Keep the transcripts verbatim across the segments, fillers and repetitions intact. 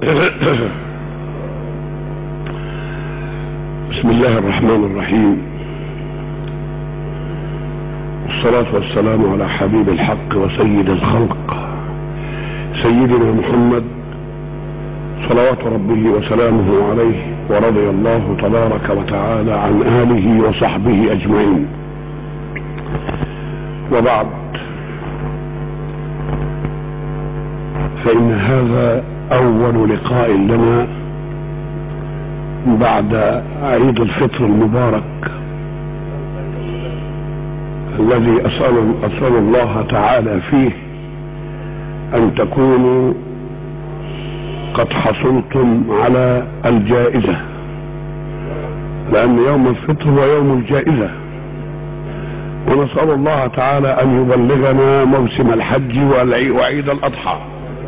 بسم الله الرحمن الرحيم، والصلاة والسلام على حبيب الحق وسيد الخلق سيدنا محمد صلوات ربه وسلامه عليه، ورضي الله تبارك وتعالى عن آله وصحبه أجمعين. وبعد، فإن هذا أول لقاء لنا بعد عيد الفطر المبارك الذي أسأل, أسأل الله تعالى فيه أن تكونوا قد حصلتم على الجائزة، لأن يوم الفطر هو يوم الجائزة، ونسأل الله تعالى أن يبلغنا موسم الحج وعيد الأضحى.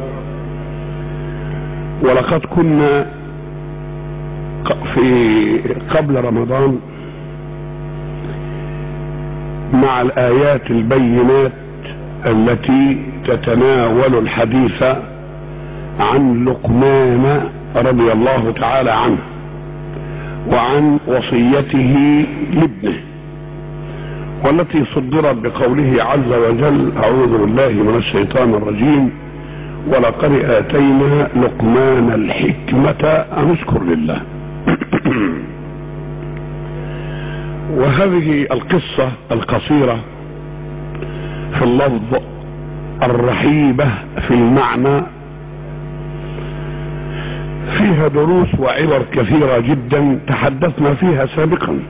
ولقد كنا في قبل رمضان مع الآيات البينات التي تتناول الحديث عن لقمان رضي الله تعالى عنه وعن وصيته لابنه، والتي صدرت بقوله عز وجل: أعوذ بالله من الشيطان الرجيم، ولقد آتينا لقمان الحكمة أن اشكر لله. وهذه القصة القصيرة في اللفظ الرحيبة في المعنى فيها دروس وعبر كثيرة جدا تحدثنا فيها سابقا،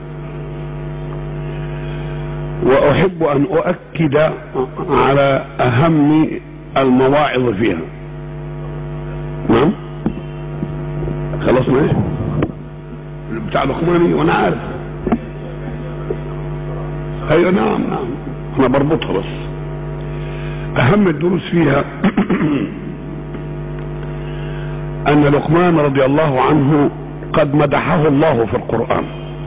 وأحب أن أؤكد على أهم المواعظ فيها. نعم، خلصنا ايه بتاع لقماني وانا عارف. ايوه نعم نعم انا بربطها، بس اهم الدروس فيها ان لقمان رضي الله عنه قد مدحه الله في القرآن،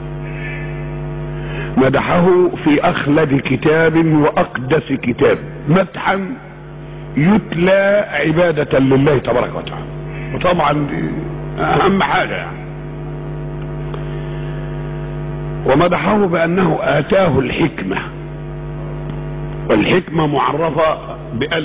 مدحه في اخلد كتاب واقدس كتاب، مدحا يتلى عبادة لله تبارك وتعالى، وطبعا دي اهم حاجة يعني. ومدحه بانه اتاه الحكمة، والحكمة معرفة بأل،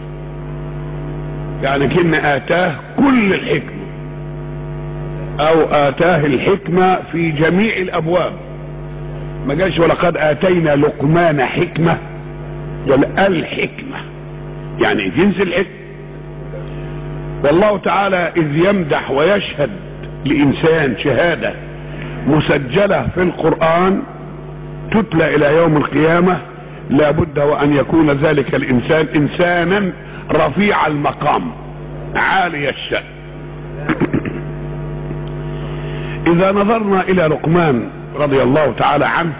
يعني كن اتاه كل الحكمة او اتاه الحكمة في جميع الابواب، ما جاش ولقد اتينا لقمان حكمة، ولا الحكمة يعني جنس الحكمة. والله تعالى اذ يمدح ويشهد لانسان شهادة مسجلة في القرآن تتلى الى يوم القيامة، لابد وان يكون ذلك الانسان انسانا رفيع المقام عالي الشأن. اذا نظرنا الى لقمان رضي الله تعالى عنه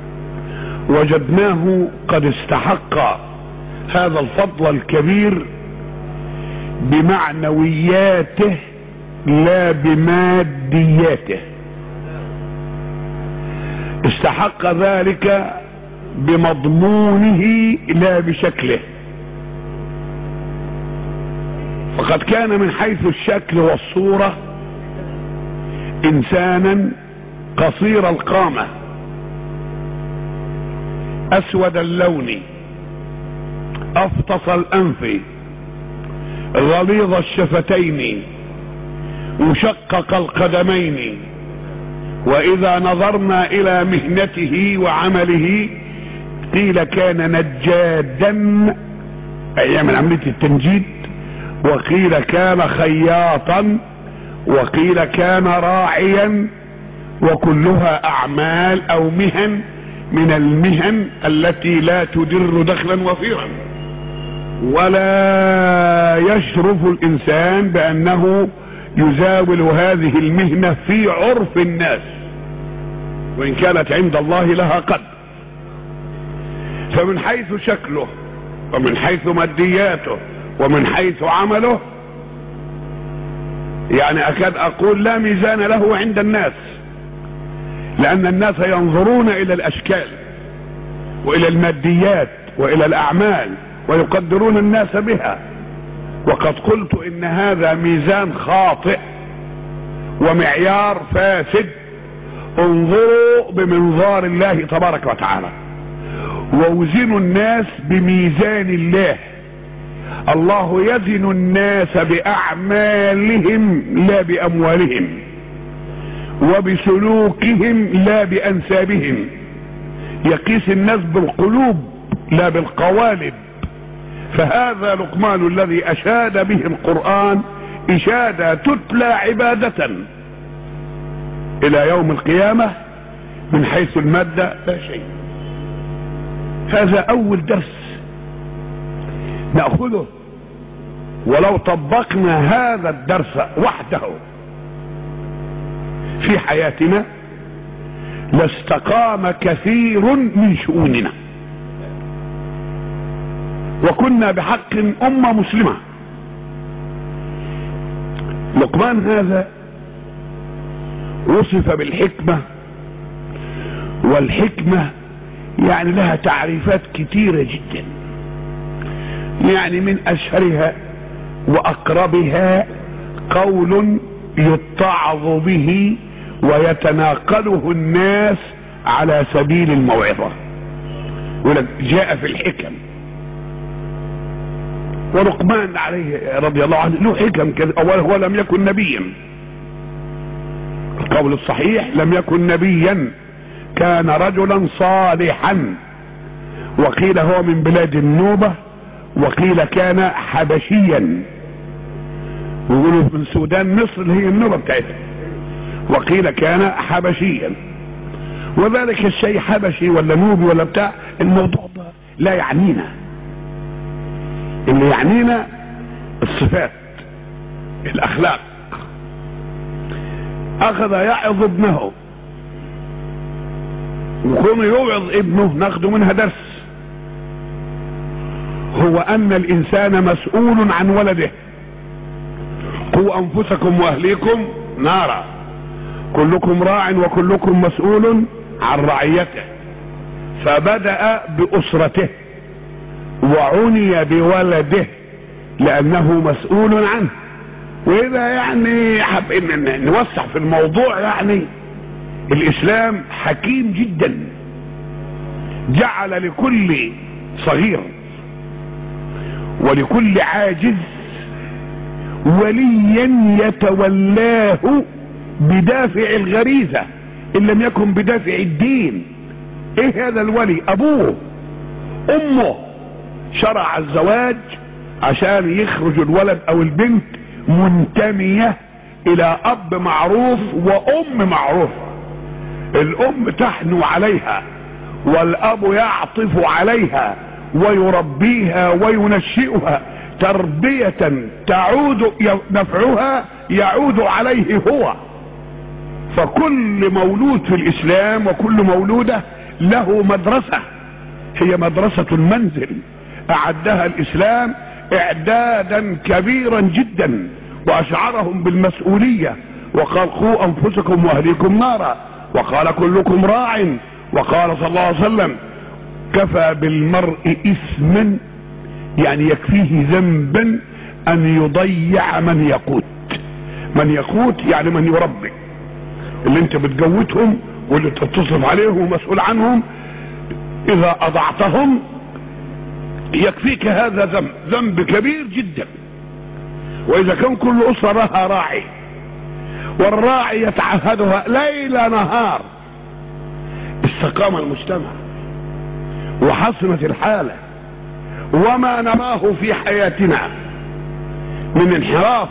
وجدناه قد استحق هذا الفضل الكبير بمعنوياته لا بمادياته، استحق ذلك بمضمونه لا بشكله، فقد كان من حيث الشكل والصورة انسانا قصير القامة، اسود اللون، افطس الانف، غليظ الشفتين، مشقق القدمين. واذا نظرنا الى مهنته وعمله قيل كان نجادا ايام عملية التنجيد، وقيل كان خياطا، وقيل كان راعيا، وكلها اعمال او مهن من المهن التي لا تدر دخلا وفيرا، ولا يشرف الانسان بانه يزاول هذه المهنة في عرف الناس، وان كانت عند الله لها قدر. فمن حيث شكله ومن حيث مادياته ومن حيث عمله يعني اكاد اقول لا ميزان له عند الناس، لان الناس ينظرون الى الاشكال والى الماديات والى الاعمال ويقدرون الناس بها، وقد قلت ان هذا ميزان خاطئ ومعيار فاسد. انظروا بمنظار الله تبارك وتعالى، ووزنوا الناس بميزان الله. الله يزن الناس بأعمالهم لا بأموالهم، وبسلوكهم لا بأنسابهم. يقيس الناس بالقلوب لا بالقوالب. فهذا لقمان الذي أشاد به القرآن إشادة تتلى عبادة إلى يوم القيامة من حيث المادة لا شيء. هذا أول درس نأخذه، ولو طبقنا هذا الدرس وحده في حياتنا لاستقام كثير من شؤوننا، وكنا بحق أمة مسلمة. لقمان هذا وصف بالحكمة، والحكمة يعني لها تعريفات كتيرة جدا، يعني من أشهرها وأقربها قول يتعظ به ويتناقله الناس على سبيل الموعظة. ولك جاء في الحكم، ولقمان عليه رضي الله عنه له حكم كذا. أولا هو لم يكن نبيا، القول الصحيح لم يكن نبيا، كان رجلا صالحا. وقيل هو من بلاد النوبة، وقيل كان حبشيا، ويقولوا من سودان مصر اللي هي النوبة بتاعتها، وقيل كان حبشيا. وذلك الشيء حبشي ولا نوبي ولا بتاع، الموضوع ده لا يعنينا. اللي يعنينا الصفات، الأخلاق. أخذ يعظ ابنه، وكونه يوعظ ابنه ناخده منها درس، هو أن الإنسان مسؤول عن ولده. قوا أنفسكم وأهليكم نارا، كلكم راع وكلكم مسؤول عن رعيته. فبدأ بأسرته وعني بولده لأنه مسؤول عنه. وإذا يعني حب إن نوسع في الموضوع، يعني الإسلام حكيم جدا، جعل لكل صغير ولكل عاجز وليا يتولاه بدافع الغريزة إن لم يكن بدافع الدين. إيه هذا الولي؟ أبوه أمه. شرع الزواج عشان يخرج الولد أو البنت منتمية إلى أب معروف وأم معروفة. الأم تحنو عليها والأب يعطف عليها ويربيها وينشئها تربية تعود نفعها يعود عليه هو. فكل مولود في الإسلام وكل مولودة له مدرسة، هي مدرسة المنزل أعدها الإسلام إعدادا كبيرا جدا، وأشعرهم بالمسؤولية. وقال قوا أنفسكم وأهليكم نارا، وقال كلكم راع، وقال صلى الله عليه وسلم كفى بالمرء إثما، يعني يكفيه ذنبا أن يضيع من يقوت. من يقوت يعني من يربي، اللي انت بتجوتهم واللي تتصف عليهم ومسؤول عنهم، إذا أضعتهم يكفيك هذا ذنب، ذنب كبير جدا. وإذا كان كل أسرة لها راعي، والراعي يتعهدها ليل نهار، استقام المجتمع وحسنت الحالة. وما نراه في حياتنا من انحراف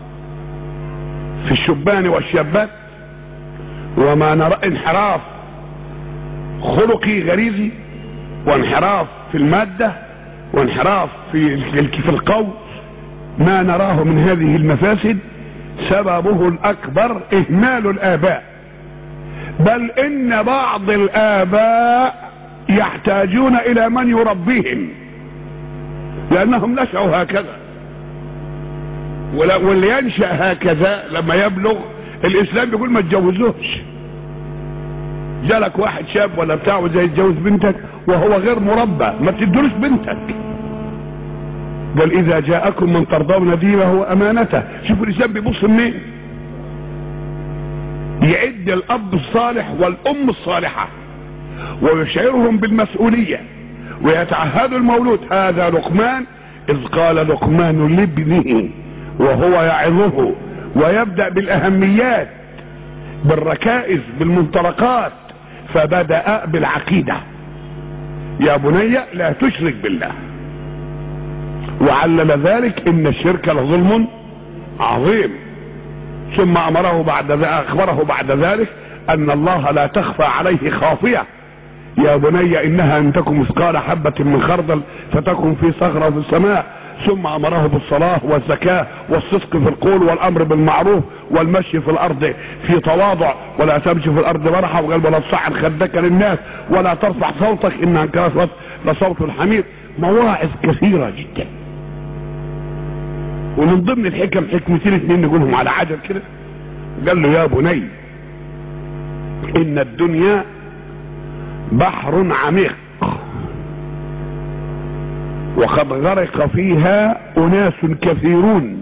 في الشبان والشابات، وما نرى انحراف خلقي غريزي، وانحراف في المادة، وانحراف في في القول، ما نراه من هذه المفاسد سببه الأكبر إهمال الآباء. بل إن بعض الآباء يحتاجون إلى من يربيهم، لأنهم نشأوا هكذا. واللي ينشأ هكذا لما يبلغ، الإسلام بيقول ما تجوزوش. جالك واحد شاب ولا بتاعه زي يتجوز بنتك وهو غير مربى، ما تدلوش بنتك. قال اذا جاءكم من ترضون دينه وامانته. شوفوا الانسان بيبص منين، يعد الاب الصالح والام الصالحه ويشعرهم بالمسؤوليه ويتعهد المولود. هذا لقمان اذ قال لقمان لابنه وهو يعظه، ويبدأ بالاهميات بالركائز بالمنطلقات، فبدأ بالعقيدة. يا بني لا تشرك بالله، وعلل ذلك ان الشرك لظلم عظيم. ثم امره بعد ذلك اخبره بعد ذلك ان الله لا تخفى عليه خافية. يا بني انها ان تكن مثقال حبة من خردل فتكن في صخرة في السماء. ثم امره بالصلاة والزكاة والصدق في القول والامر بالمعروف والمشي في الارض في تواضع، ولا تمشي في الارض مرحا، وقال ولا تصعد خدك للناس ولا ترفع صوتك ان انكر لصوت الحمير. مواعظ كثيرة جدا، ومن ضمن الحكم حكمتين اثنين نقولهم على عجل كده. قال له يا بني ان الدنيا بحر عميق وقد غرق فيها اناس كثيرون،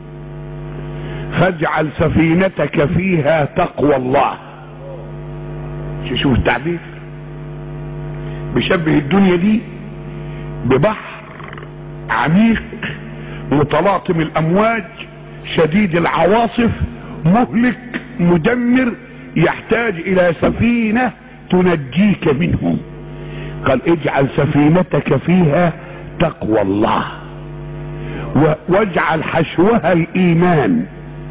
فاجعل سفينتك فيها تقوى الله. شوف التعبير، بيشبه الدنيا دي ببحر عميق متلاطم الامواج شديد العواصف مهلك مدمر، يحتاج الى سفينة تنجيك منه. قال اجعل سفينتك فيها تقوى الله، واجعل حشوها الايمان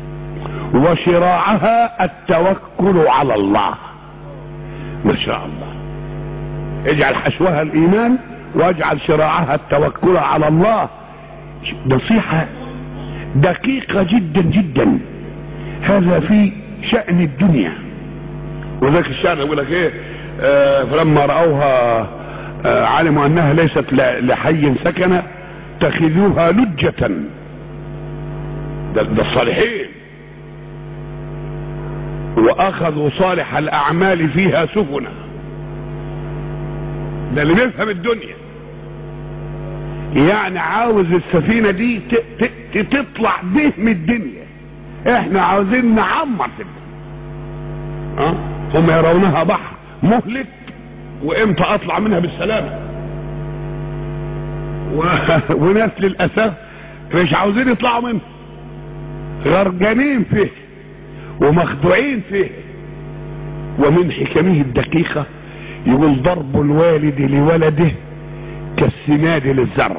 وشراعها التوكل على الله. ما شاء الله، اجعل حشوها الايمان واجعل شراعها التوكل على الله. نصيحة دقيقة جدا جدا، هذا في شأن الدنيا. وذلك الشأن يقول لك ايه، آه فلما رأوها آه علموا انها ليست لحي سكنة اتخذوها لجة. ده, ده الصالحين، واخذوا صالح الاعمال فيها سفنا. ده اللي بيفهم الدنيا، يعني عاوز السفينة دي تطلع به من الدنيا. احنا عاوزين نعمر في الدنيا. اه هم يرونها بحر مهلك، وامتى اطلع منها بالسلامة. و... وناس للاسف مش عاوزين يطلعوا منها، غرقانين فيه ومخدوعين فيه. ومن حكمه الدقيقة يقول ضرب الوالد لولده كالسناد للزرع.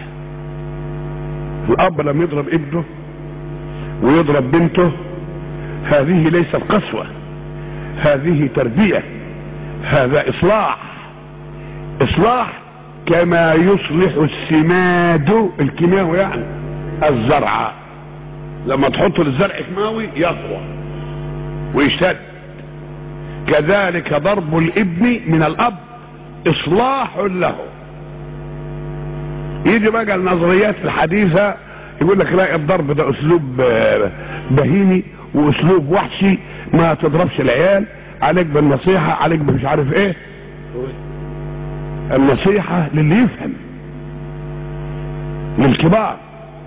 الاب لما يضرب ابنه ويضرب بنته هذه ليست قسوة، هذه تربية، هذا اصلاح. اصلاح كما يصلح السماد الكيماوي، يعني الزرع لما تحط الزرع كيماوي يقوى ويشتد. كذلك ضرب الابن من الاب اصلاح له. يجي بقى النظريات الحديثة يقول لك لا، الضرب ده اسلوب بهيمي واسلوب وحشي، ما تضربش العيال، عليك بالنصيحة، عليك مش عارف ايه. النصيحة للي يفهم، للكبار.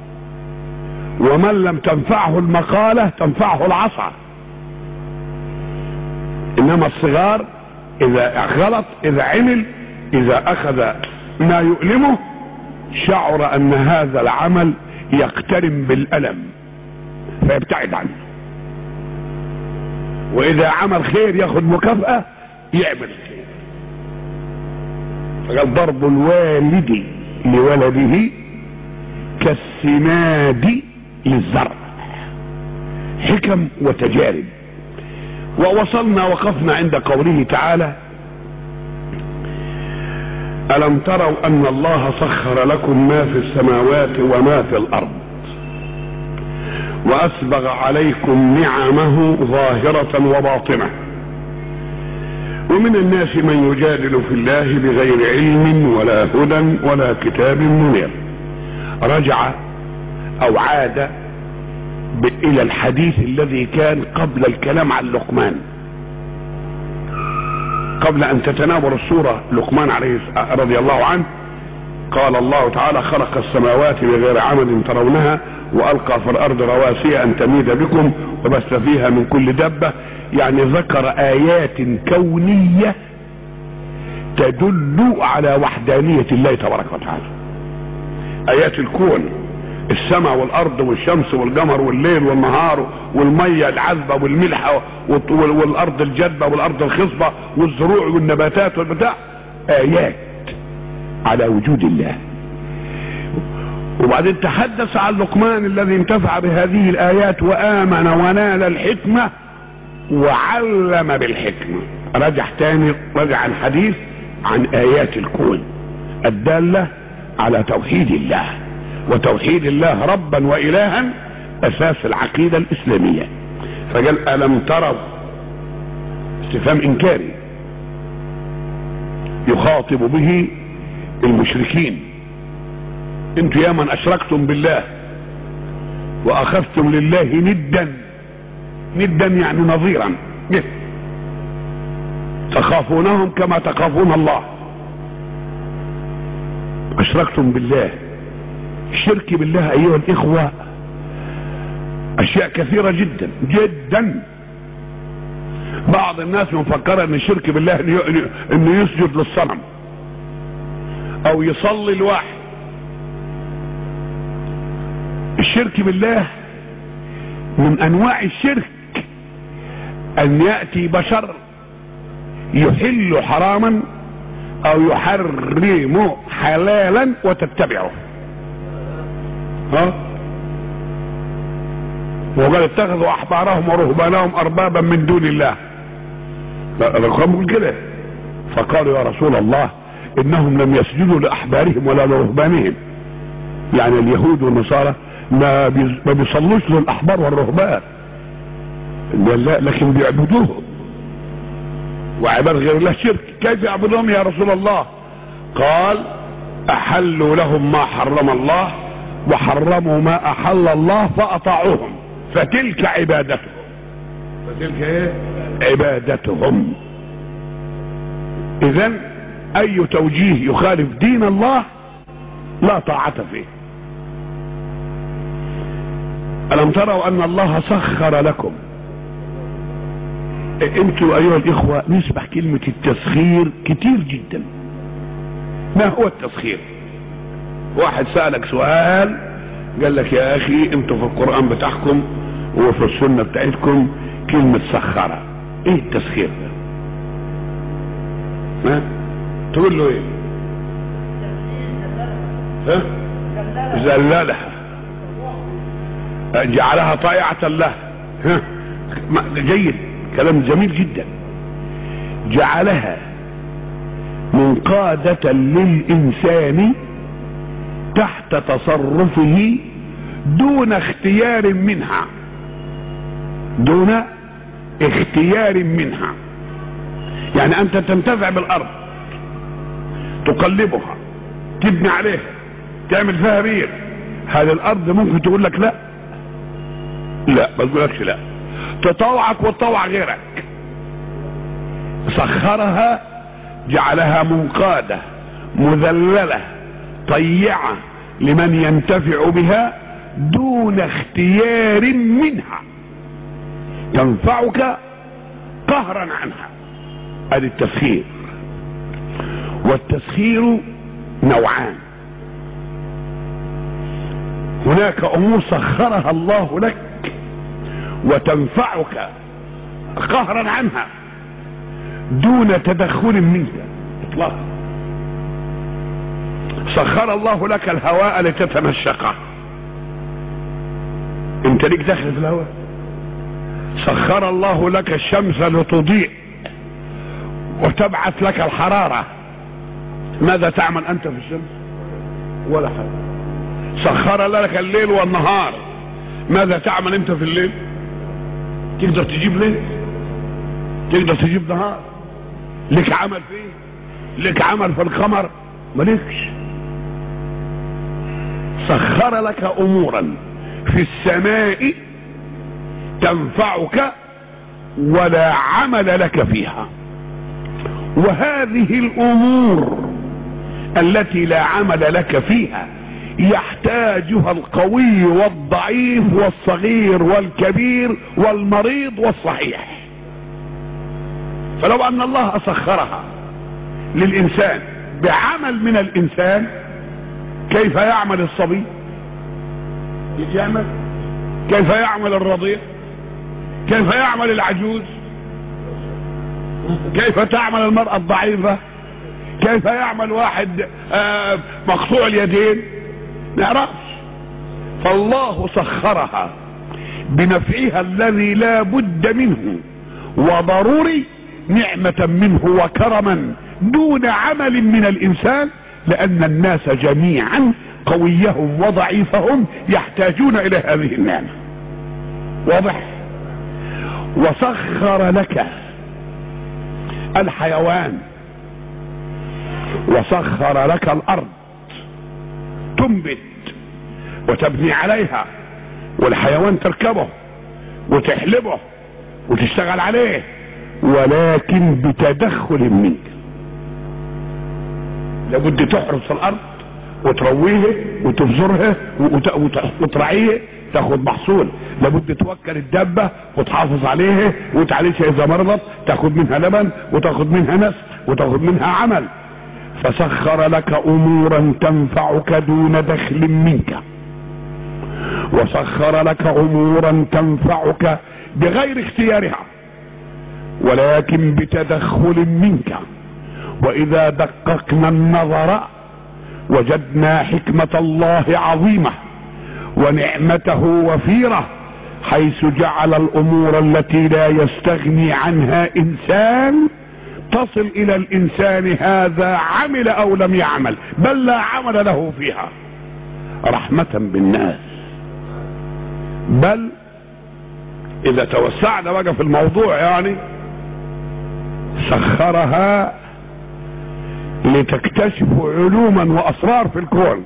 ومن لم تنفعه المقالة تنفعه العصا. انما الصغار اذا غلط، اذا عمل، اذا اخذ ما يؤلمه شعر ان هذا العمل يقترن بالألم فيبتعد عنه. واذا عمل خير ياخذ مكافأة يعمل خير. فقال ضرب الوالد لولده كالسماد للزرع. حكم وتجارب. ووصلنا وقفنا عند قوله تعالى ألم تروا أن الله سخر لكم ما في السماوات وما في الأرض وأسبغ عليكم نعمه ظاهرة وباطنة ومن الناس من يجادل في الله بغير علم ولا هدى ولا كتاب منير. رجع أو عاد إلى الحديث الذي كان قبل الكلام عن لقمان، قبل أن تتناول السورة لقمان عليه رضي الله عنه. قال الله تعالى خلق السماوات بغير عمد ترونها والقى في الارض رواسي ان تميد بكم وبث فيها من كل دابة. يعني ذكر ايات كونية تدل على وحدانية الله تبارك وتعالى. ايات الكون، السماء والارض والشمس والقمر والليل والنهار والمية العذبة والملحة والارض الجدبة والارض الخصبة والزروع والنباتات والبتاع، ايات على وجود الله. وبعدين تحدث عن لقمان الذي انتفع بهذه الايات وامن ونال الحكمة وعلم بالحكمة. رجع تاني رجع الحديث عن ايات الكون الدالة على توحيد الله، وتوحيد الله ربا والها اساس العقيدة الاسلامية. فقال الم تروا، استفهام انكاري يخاطب به المشركين، انتوا يا من اشركتم بالله واخذتم لله ندا، ندا يعني نظيرا، تخافونهم كما تخافون الله. اشركتم بالله. الشرك بالله ايها الاخوة اشياء كثيرة جدا جدا. بعض الناس مفكرة ان الشرك بالله انه يسجد للصنم او يصلي الواحد. الشرك بالله من انواع الشرك ان يأتي بشر يحل حراما او يحرم حلالا وتتبعه. ها وقال اتخذوا احبارهم ورهبانهم اربابا من دون الله. الرقم كده. فقالوا يا رسول الله انهم لم يسجدوا لاحبارهم ولا لرهبانهم، يعني اليهود والنصارى ما ما بيصلوش للاحبار والرهبان، لا لكن بيعبدوهم، وعباد غير الله شرك. كيف يعبدوهم يا رسول الله؟ قال احلوا لهم ما حرم الله وحرموا ما احل الله فاطاعوهم فتلك عبادتهم. فتلك ايه؟ عبادتهم. اذا اي توجيه يخالف دين الله لا طاعة فيه. ألم تروا أن الله سخر لكم؟ انتوا أيها الإخوة نسمع كلمة التسخير كتير جدا. ما هو التسخير؟ واحد سألك سؤال قال لك يا أخي انتوا في القرآن بتاعكم وفي السنة بتاعتكم كلمة سخرة، ايه التسخير ده؟ ها؟ تقول له ايه؟ ها؟ زللها، جعلها طائعة له. ها؟ جيد، كلام جميل جدا. جعلها منقادة للإنسان تحت تصرفه دون اختيار منها، دون اختيار منها. يعني انت تنتفع بالارض، تقلبها، تبني عليها، تعمل فيها بير. هذه الارض ممكن تقول لك لا، لا ما تقولكش لا، تطوعك وتطوع غيرك. سخرها، جعلها منقادة مذللة طيعة لمن ينتفع بها دون اختيار منها، تنفعك قهرا عنها. ادي التسخير. والتسخير نوعان، هناك امور سخرها الله لك وتنفعك قهرا عنها دون تدخل منك اطلاقا. سخر الله لك الهواء لتتنشقه، انت ليك دخل في الهواء. سخر الله لك الشمس لتضيء وتبعث لك الحرارة، ماذا تعمل انت في الشمس؟ ولا حاجة. سخر لك الليل والنهار، ماذا تعمل انت في الليل؟ تقدر تجيب ليل؟ تقدر تجيب نهار؟ لك عمل فيه؟ لك عمل في القمر؟ مالكش. سخر لك امورا في السماء تنفعك ولا عمل لك فيها، وهذه الامور التي لا عمل لك فيها يحتاجها القوي والضعيف والصغير والكبير والمريض والصحيح. فلو ان الله سخرها للانسان بعمل من الانسان، كيف يعمل الصبي؟ يعمل كيف يعمل الرضيع؟ كيف يعمل العجوز؟ كيف تعمل المرأة الضعيفة؟ كيف يعمل واحد آه مقطوع اليدين؟ نعرفش. فالله سخرها بنفعها الذي لا بد منه وضروري، نعمة منه وكرما دون عمل من الانسان، لان الناس جميعا قويهم وضعيفهم يحتاجون الى هذه النعمة. واضح؟ وسخر لك الحيوان، وسخر لك الارض تنبت وتبني عليها، والحيوان تركبه وتحلبه وتشتغل عليه، ولكن بتدخل منك. لابد تحرس الارض وترويها وتفزرها وترعيها تاخد محصول. لابد توكل الدابة وتحافظ عليها وتعالجها اذا مرضت، تاخد منها لبن وتاخد منها نسل وتاخد منها عمل. فسخر لك امورا تنفعك دون دخل منك، وسخر لك امورا تنفعك بغير اختيارها ولكن بتدخل منك. واذا دققنا النظر وجدنا حكمة الله عظيمة ونعمته وفيرة، حيث جعل الامور التي لا يستغني عنها انسان تصل الى الانسان هذا عمل او لم يعمل، بل لا عمل له فيها، رحمة بالناس. بل اذا توسعنا بقى في الموضوع يعني سخرها لتكتشفوا علوما واسرار في الكون.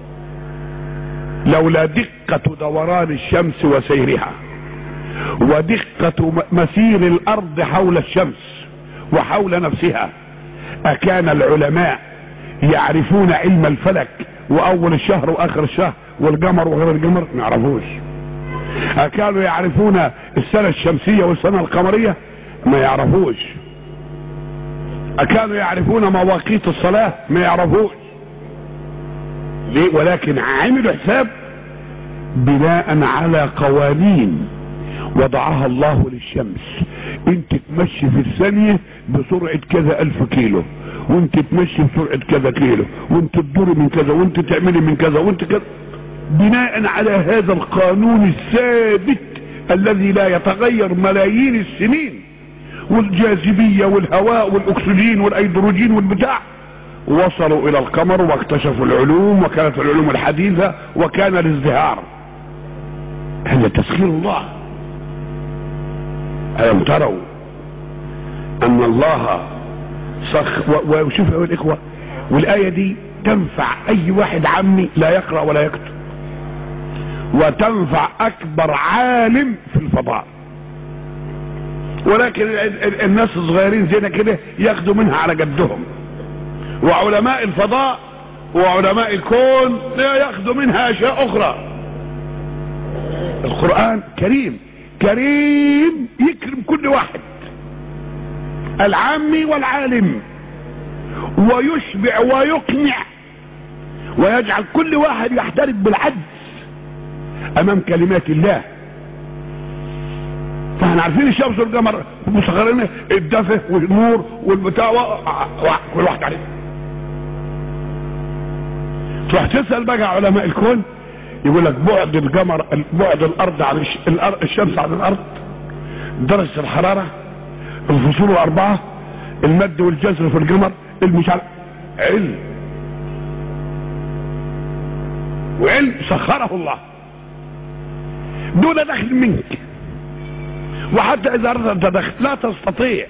لولا دقة دوران الشمس وسيرها ودقة مسير الارض حول الشمس وحول نفسها، اكان العلماء يعرفون علم الفلك واول الشهر واخر الشهر والقمر وغير القمر؟ ما يعرفوش. اكانوا يعرفون السنة الشمسية والسنة القمرية؟ ما يعرفوش. اكانوا يعرفون مواقيت الصلاة؟ ما يعرفوش. ليه؟ ولكن عملوا حساب بناء على قوانين وضعها الله للشمس. انت تمشي في الثانية بسرعة كذا الف كيلو، وانت تمشي بسرعة كذا كيلو، وانت تدوري من كذا، وانت تعملي من كذا، وانت كذا، بناء على هذا القانون الثابت الذي لا يتغير ملايين السنين. والجاذبية والهواء والاكسجين والايدروجين والبتاع، وصلوا الى القمر واكتشفوا العلوم، وكانت العلوم الحديثة وكان الازدهار. هذا تسخير الله. ألم تروا أن الله سخ وشوف يا الإخوة، والآية دي تنفع أي واحد عمي لا يقرأ ولا يكتب، وتنفع أكبر عالم في الفضاء. ولكن الناس الصغيرين زينا كده ياخدوا منها على جدهم، وعلماء الفضاء وعلماء الكون لا ياخدوا منها أشياء أخرى. القرآن كريم كريم يكرم كل واحد، العامي والعالم، ويشبع ويقنع، ويجعل كل واحد يحترق بالعجز امام كلمات الله. فاحنا عارفين الشمس والقمر مسخرين، الدفء والنور والبتاع كل واحد عليه. تروح تسأل بقى علماء الكون يقول لك بعد القمر، بعد الارض عن الشمس عن الارض، درجة الحرارة، الفصول الاربعة، المد والجزر في القمر، المشعل. علم وعلم سخره الله دون دخل منك، وحتى اذا اردت تدخل لا تستطيع.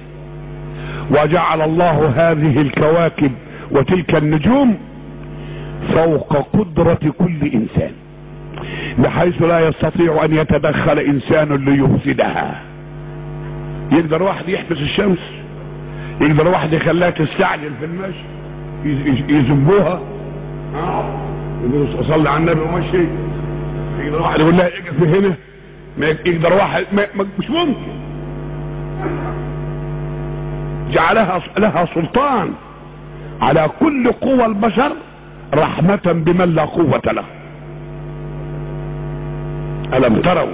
وجعل الله هذه الكواكب وتلك النجوم فوق قدرة كل انسان، بحيث لا يستطيع ان يتدخل انسان ليفسدها. يقدر واحد يحبس الشمس؟ يقدر واحد يخليها تستعجل في المشي؟ يذبوها يقولوا صلي على النبي ومشي. يقدر واحد يقول لها اقف هنا؟ ما يقدر واحد، ما مش ممكن. جعلها لها سلطان على كل قوى البشر رحمة بمن لا قوة له. ألم تروا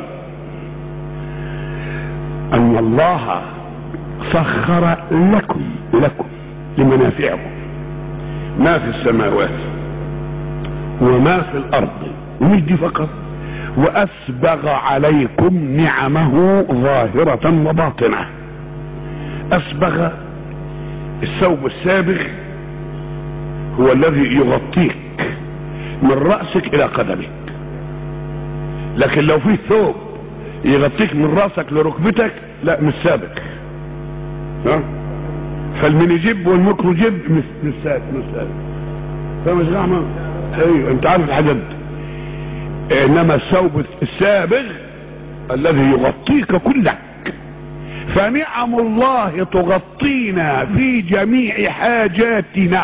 أن الله سخر لكم لكم لمنافعكم ما في السماوات وما في الأرض، ومش دي فقط، وأسبغ عليكم نعمه ظاهرة وباطنة. أسبغ، الثوب السابغ هو الذي يغطيك من رأسك إلى قدمك، لكن لو فيه ثوب يغطيك من رأسك لركبتك لا مش سابغ. ها؟ فالميني جيب والميكرو جيب مش مش سابغ مش سابغ. فاهم يا جماعة؟ ايوه انت عارف الحاجات دي. انما الثوب السابغ الذي يغطيك كلك. فنعم الله تغطينا في جميع حاجاتنا.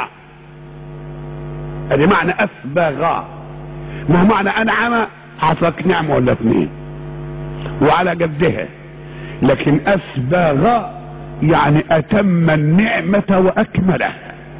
هذا معنى أسبغ. ما هو معنى أنعم عطاك نعمة ولا اثنين وعلى قدها، لكن أسبغ يعني أتم النعمة وأكملها.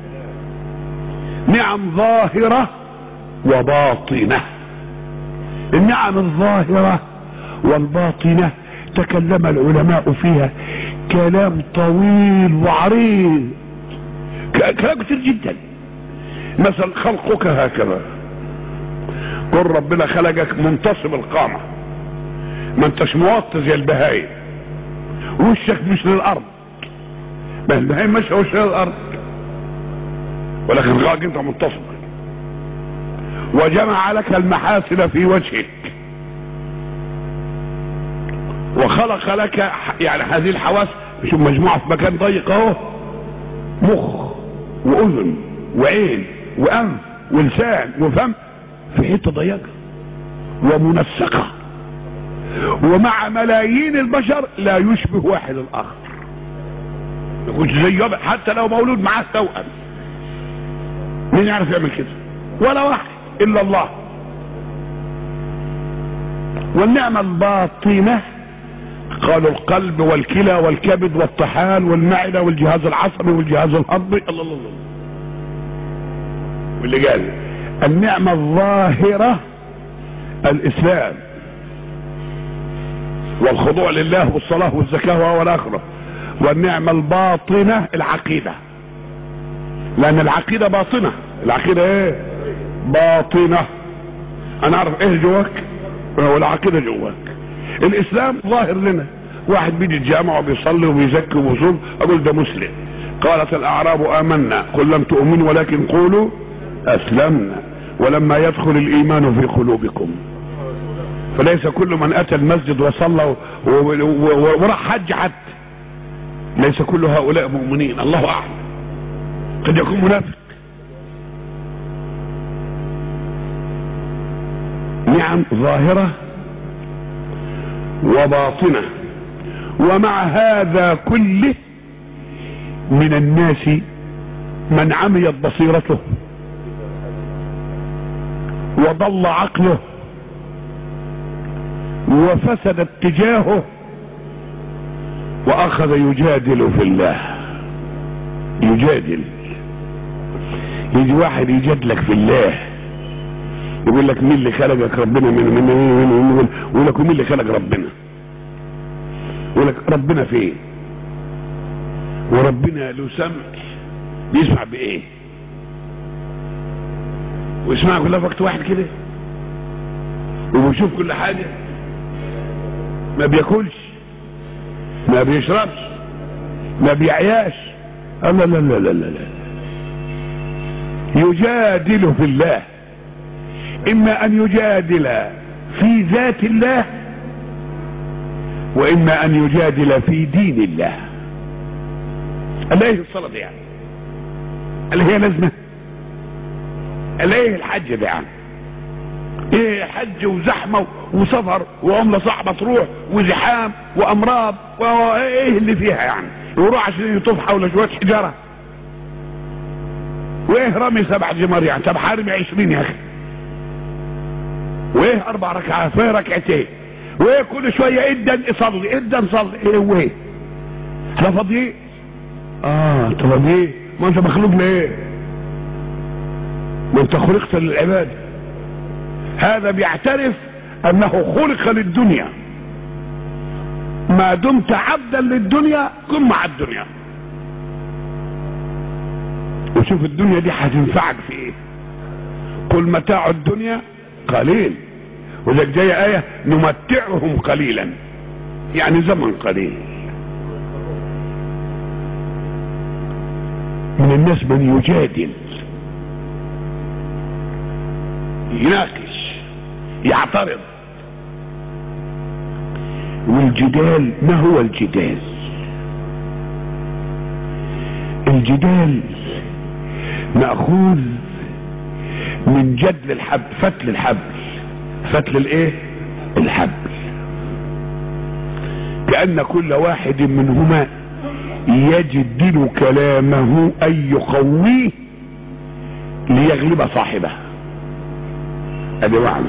نعم ظاهرة وباطنة. النعم الظاهرة والباطنة تكلم العلماء فيها كلام طويل وعريض، كلام كثير جدا. مثلا خلقك هكذا، قل ربنا خلقك منتصب القامة، ما انتش موطي زي البهايم، وشك مش للارض، ما البهايم مش وش للارض، ولكن خلقك انت منتصب. وجمع لك المحاسن في وجهك، وخلق لك يعني هذه الحواس مش مجموعة في مكان ضيق اهو، مخ واذن وعين وانف ولسان وفم في حته ضيقه ومنسقه، ومع ملايين البشر لا يشبه واحد الاخر، ما يكونش زيه حتى لو مولود معاه توأم. مين يعرف يعمل كده؟ ولا واحد الا الله. والنعمه الباطنه قالوا القلب والكلى والكبد والطحال والمعده والجهاز العصبي والجهاز الهضمي. الله الله الله. واللي قال النعمه الظاهره الاسلام والخضوع لله والصلاه والزكاه والاخره. والنعمه الباطنه العقيده، لان العقيده باطنه. العقيده ايه؟ باطنه. انا اعرف ايه جواك والعقيده جواك. الاسلام ظاهر لنا، واحد بيجي الجامع وبيصلي وبيزكي وبيصوم، اقول ده مسلم. قالت الاعراب امنا قل لم تؤمنوا ولكن قولوا اسلمنا ولما يدخل الايمان في قلوبكم. فليس كل من اتى المسجد وصلى وراح حج حتى، ليس كل هؤلاء مؤمنين، الله اعلم، قد يكون منافق. نعم ظاهرة وباطنة. ومع هذا كله من الناس من عميت بصيرته وضل عقله وفسد اتجاهه واخذ يجادل في الله. يجادل، يجي واحد يجادلك في الله، يقول لك مين اللي خلقك؟ ربنا. من من من يقول لك مين اللي خلق ربنا؟ يقول لك ربنا فين؟ وربنا له سمع بيسمع بايه؟ ويسمع كلها في وقت واحد كده، وبيشوف كل حاجه، ما بياكلش ما بيشربش ما بيعياش. لا لا لا لا لا لا. يجادل في الله، اما ان يجادل في ذات الله واما ان يجادل في دين الله. قال ايه الصلاة دي يعني؟ قال هي لازمة؟ قال ايه الحج ده يعني؟ ايه حج وزحمة وسفر وعملة صعبة تروح وزحام وامراض وايه اللي فيها يعني؟ يروح عشان يطوف حول شوية حجارة؟ وايه رمي سبع جمار يعني؟ طب حارب عشرين يا اخي. وايه اربع ركعات وايه ركعتين وايه كل شويه ادن اصلي ادن صلي ايه وايه؟ احنا فاضيين؟ اه انت فاضيين؟ ما انت مخلوق ليه؟ ما انت خلقت للعباده. هذا بيعترف انه خلق للدنيا. ما دمت عبدا للدنيا كن مع الدنيا، وشوف الدنيا دي هتنفعك في ايه. قل متاع الدنيا قليل، وذلك جايه ايه نمتعهم قليلا، يعني زمن قليل. من الناس من يجادل، يناقش، يعترض. والجدال ما هو الجدال؟ الجدال مأخوذ من جدل الحبل، فتل الحبل. فتل الايه؟ الحبل. كأن كل واحد منهما يجدل كلامه أن يقويه ليغلب صاحبه. هذا معنى.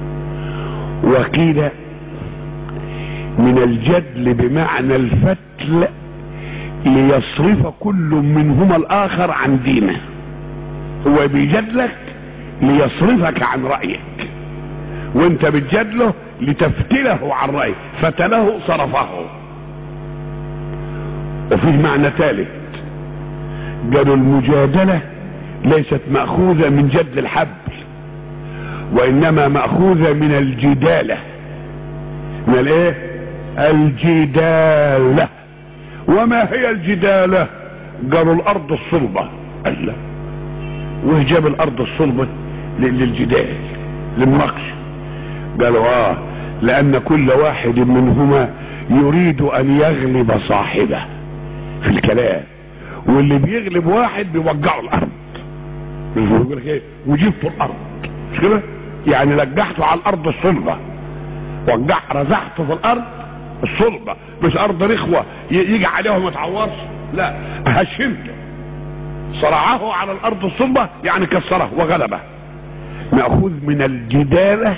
وقيل من الجدل بمعنى الفتل ليصرف كل منهما الآخر عن دينه. هو بيجادلك ليصرفك عن رأيك، وانت بتجادله لتفتله عن رأيك، فتله صرفه. وفيه معنى ثالث، قالوا المجادلة ليست مأخوذة من جدل الحبل، وإنما مأخوذة من الجدالة. من الايه؟ الجدالة. وما هي الجدالة؟ قالوا الأرض الصلبة. الله، وجاب الأرض الصلبة للجدال للمناقشة. قالوا اه لأن كل واحد منهما يريد أن يغلب صاحبه في الكلام، واللي بيغلب واحد بيوقعه الأرض. مش بيقول لك ايه؟ وجبته الأرض، مش كده؟ يعني لجحته على الأرض الصلبة، وقع رزحته في الأرض الصلبة، مش أرض رخوة يجي عليها وما تعورش، لا، هشمته، صرعه على الأرض الصلبة يعني كسره وغلبه. مأخوذ من الجدالة،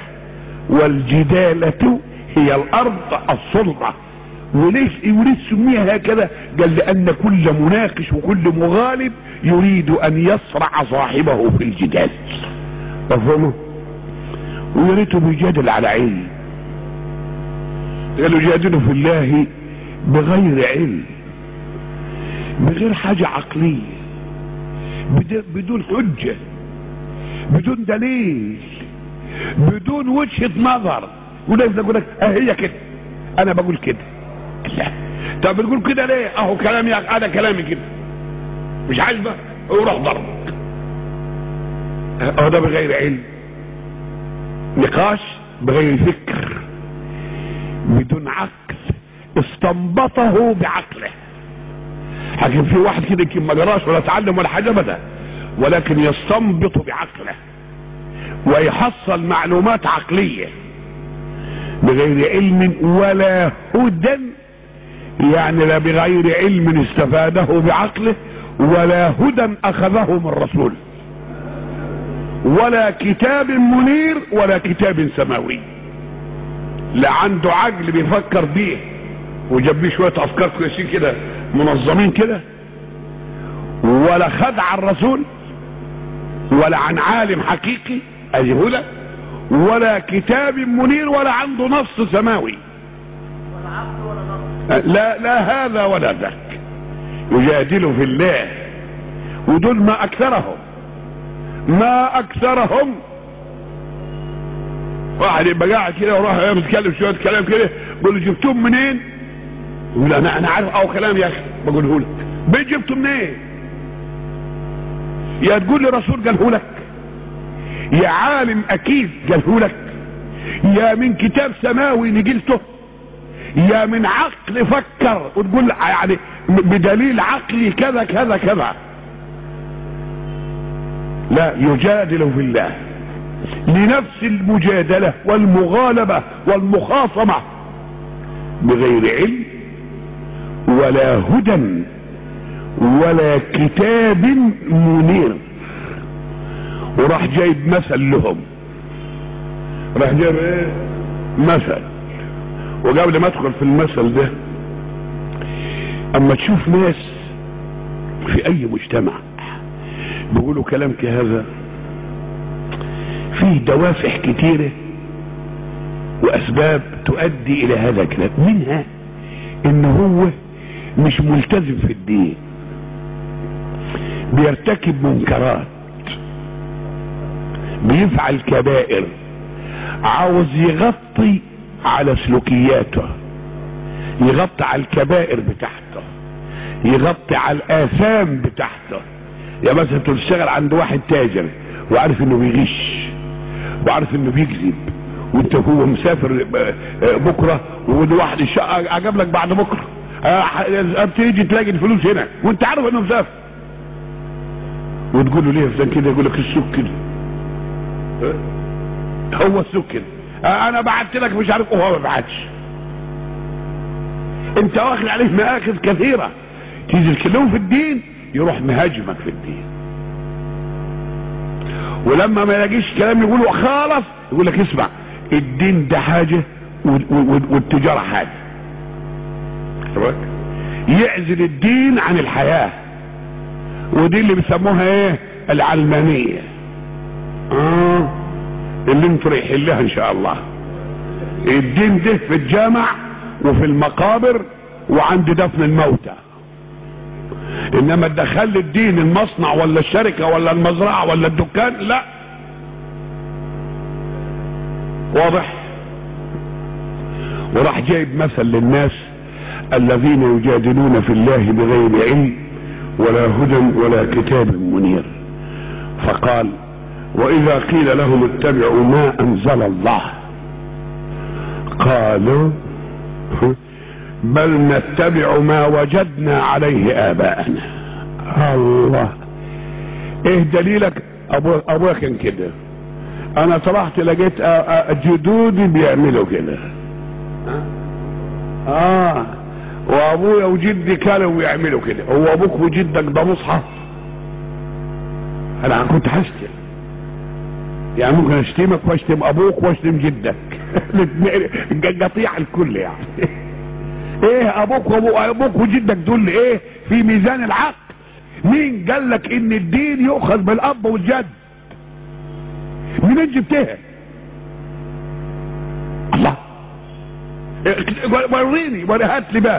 والجدالة هي الأرض الصلبة. وليش وليش سميها هكذا؟ قال لأن كل مناقش وكل مغالب يريد أن يصرع صاحبه في الجدال. مفهومه؟ ويريته بيجادل على علم. قالوا جادلوا في الله بغير علم، بغير حاجة عقلية، بدون حجة، بدون دليل، بدون وجهة نظر. ولازم اقول لك اه هي كده، انا بقول كده. لا، طب بتقول كده ليه؟ اهو كلامي، انا كلامي كده، مش عاجبك وروح ضربك. اهو ده بغير علم، نقاش بغير فكر، بدون عقل، استنبطه بعقله. لكن في واحد كده يمكن ما جراش ولا تعلم ولا حاجه ابدا، ولكن يستنبط بعقله ويحصل معلومات عقليه بغير علم ولا هدى. يعني لا بغير علم استفاده بعقله، ولا هدى اخذه من رسول، ولا كتاب منير، ولا كتاب سماوي. لا عنده عقل بيفكر بيه وجاب بيه شويه افكار كويسين كده منظمين كده، ولا خد عن الرسول ولا عن عالم حقيقي اجهله، ولا كتاب منير، ولا عنده نص سماوي. لا لا هذا ولا ذاك، يجادلوا في الله. ودول ما اكثرهم، ما اكثرهم. واحد يبقى قاعد كده وراح يتكلم شويه كلام كده، يقول له جبتوهم منين؟ يقول انا انا عارف او كلام يا اخي بقوله لك. بيت جبته منين؟ يا تقول لي رسول قاله لك، يا عالم اكيد قاله لك، يا من كتاب سماوي نجلته، يا من عقل فكر وتقول يعني بدليل عقلي كذا كذا كذا. لا، يجادل في الله لنفس المجادلة والمغالبة والمخاصمة بغير علم ولا هدى ولا كتاب منير. وراح جايب مثل لهم، راح جايب ايه مثل. وقبل ما ادخل في المثل ده، اما تشوف ناس في اي مجتمع بيقولوا كلام كهذا، فيه دوافع كتيرة واسباب تؤدي الى هذا الكلام. منها ان هو مش ملتزم في الدين، بيرتكب منكرات، بيفعل كبائر، عاوز يغطي على سلوكياته، يغطي على الكبائر بتاعته، يغطي على الآثام بتاعته. يا مثلا تشتغل عند واحد تاجر وعارف انه بيغش وعارف انه بيكذب، وانت هو مسافر بكره والواحد الشقه اجاب لك بعد بكره، بتيجي تلاقي الفلوس هنا وانت عارف انه مسافر، وتقول له ليه فلان كده؟ يقول لك السوق كده، هو السوق كده، انا بعت لك مش عارف، وهو ما بعتش. انت واخد عليه مآخذ كثيره، تيجي تكلمه في الدين يروح مهاجمك في الدين، ولما ما يلاقيش كلام يقوله خالص يقول لك اسمع، الدين ده حاجه والتجاره حاجه. يعزل الدين عن الحياه، ودي اللي بيسموها ايه؟ العلمانيه. اه اللي انتوا رايحين لها ان شاء الله. الدين ده في الجامع وفي المقابر وعند دفن الموتى، انما تدخل الدين المصنع ولا الشركه ولا المزرعه ولا الدكان، لا. واضح؟ وراح جايب مثل للناس الذين يجادلون في الله بغير علم ولا هدى ولا كتاب منير، فقال: واذا قيل لهم اتبعوا ما انزل الله قالوا بل نتبع ما وجدنا عليه اباءنا. الله، ايه دليلك؟ ابو ابويا كان كده، انا طلعت لقيت جدودي بيعملوا كده، اه وابويا وجدي كانوا يعملوا كده. هو ابوك وجدك ده مصحف؟ انا كنت هشتم، يعني ممكن اشتمك واشتم ابوك واشتم جدك قطيع الكل يعني. ايه ابوك وابوك وجدك دول ايه في ميزان العقل؟ مين قال لك ان الدين يؤخذ بالاب والجد؟ منين جبتها؟ الله، وريني، وريهات لي باب.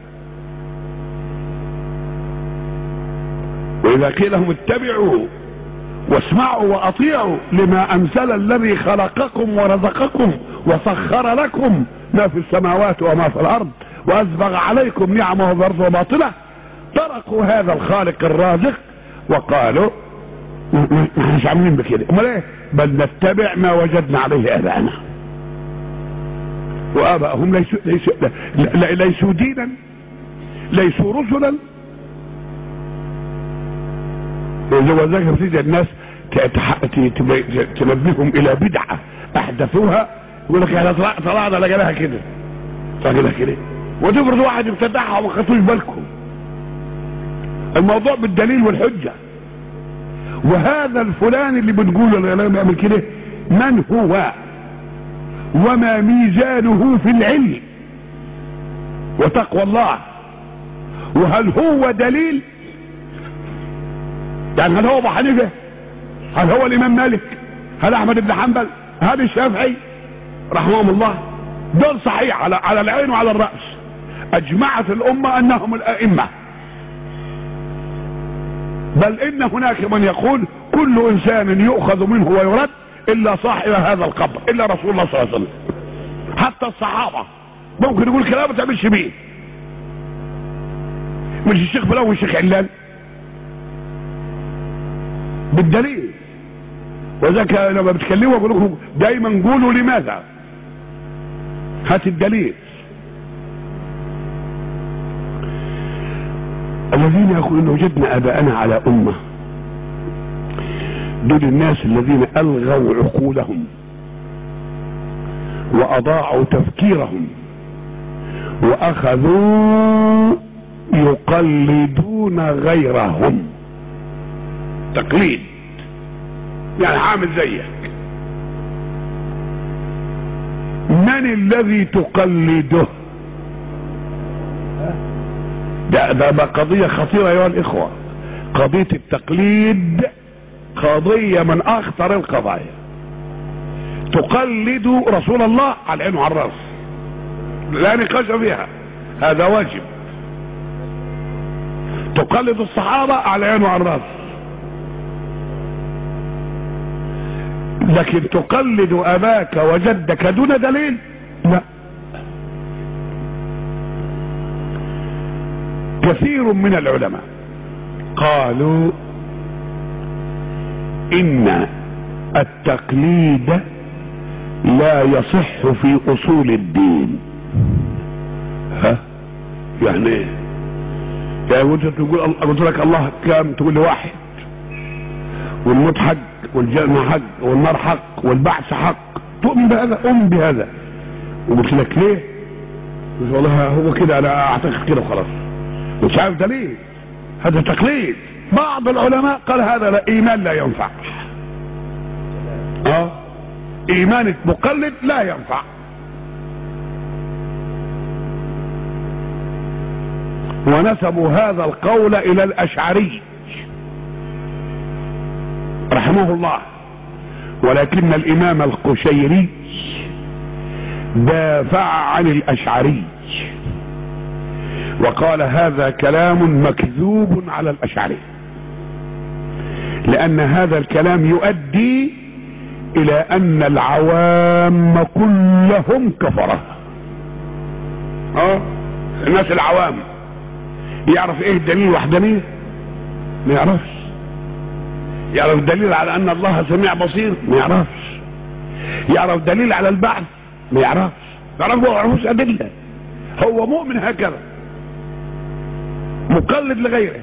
واذا قيل لهم اتبعوا واسمعوا واطيعوا لما انزل الذي خلقكم ورزقكم وسخر لكم ما في السماوات وما في الارض واسبغ عليكم نعمه ظاهرة وباطنة، تركوا هذا الخالق الرازق وقالوا مش عاملين بكده. امال ايه؟ بل نتبع ما وجدنا عليه اباءنا. وابائهم ليسوا ليسوا ليسوا دينا، ليسوا رسلا. وذلك بتيجي الناس تنبههم الى بدعه احدثوها، يقول لك احنا طلعنا لقيناها كده، لقيناها كده، وتفرض واحد ابتدعها وما خدتوش بالكم. الموضوع بالدليل والحجه. وهذا الفلان اللي بنقوله لا بيعمل كده، من هو وما ميزانه في العلم وتقوى الله؟ وهل هو دليل؟ يعني هل هو ابو حنيفه؟ هل هو الامام مالك؟ هل احمد بن حنبل؟ هل الشافعي رحمهم الله؟ دول صحيح على على العين وعلى الراس، اجمعت الامه انهم الائمه، بل ان هناك من يقول كل انسان يؤخذ منه ويرد الا صاحب هذا القبر، الا رسول الله صلى الله عليه وسلم. حتى الصحابه ممكن يقول كلام ما تعملش بيه، مش الشيخ فلان والشيخ علان بالدليل. وذاك لما بتكلموا بقول لكم دايما قولوا لماذا، هات الدليل. الذين يقولون وجدنا اباءنا على امه، دول الناس الذين الغوا عقولهم واضاعوا تفكيرهم واخذوا يقلدون غيرهم. تقليد، يعني عامل زيك. من الذي تقلده؟ ده ده قضية خطيرة ايها الاخوة. قضية التقليد قضية من اخطر القضايا. تقلد رسول الله على العين وعلى الراس، لا نقاش فيها، هذا واجب. تقلد الصحابة على العين وعلى الراس، لكن تقلد اباك وجدك دون دليل لا. كثير من العلماء قالوا ان التقليد لا يصح في اصول الدين. ها يعني ايه؟ يعني وانت تقول قلت لك الله كام، تقول لي واحد، والموت حق، والجنة حق، والنار حق، والبعث حق، تؤمن بهذا؟ أؤمن بهذا. وقلت لك ليه؟ قلت والله هو كده، انا اعتقد كده وخلاص، مش عارف دليل، هذا تقليد. بعض العلماء قال هذا لا، ايمان لا ينفع. اه ايمان مقلد لا ينفع. ونسبوا هذا القول الى الاشعري رحمه الله، ولكن الامام القشيري دافع عن الاشعري وقال هذا كلام مكذوب على الاشعري، لان هذا الكلام يؤدي الى ان العوام كلهم كفرة. اه الناس العوام يعرف ايه الدليل الوحدانية؟ ما يعرفش. يعرف دليل على ان الله سميع بصير؟ ما يعرفش. يعرف دليل على البعث؟ ما يعرفش. يعرف ما يعرفوش ادلة، هو مؤمن هكذا مقلد لغيره.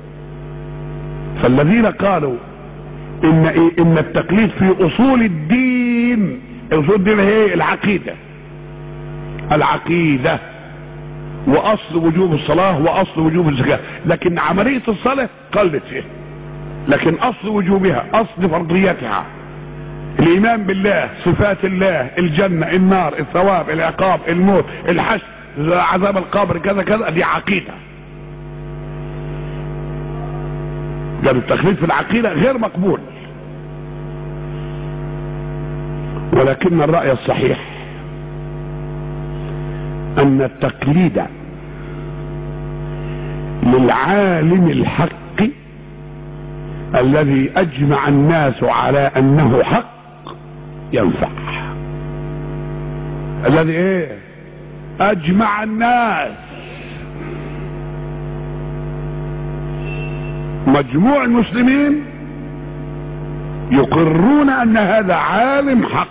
فالذين قالوا ان إيه؟ ان التقليد في اصول الدين، اصول الدين هي العقيدة، العقيدة واصل وجوب الصلاة واصل وجوب الزكاة، لكن عملية الصلاة قلد فيها، لكن اصل وجوبها، اصل فرضيتها، الايمان بالله، صفات الله، الجنة، النار، الثواب، العقاب، الموت، الحشر، عذاب القبر، كذا كذا، دي عقيدة. يعني التقليد في العقيدة غير مقبول. ولكن الرأي الصحيح ان التقليد للعالم الحق الذي اجمع الناس على انه حق ينفع. الذي ايه؟ اجمع الناس، مجموع المسلمين يقرون ان هذا عالم حق،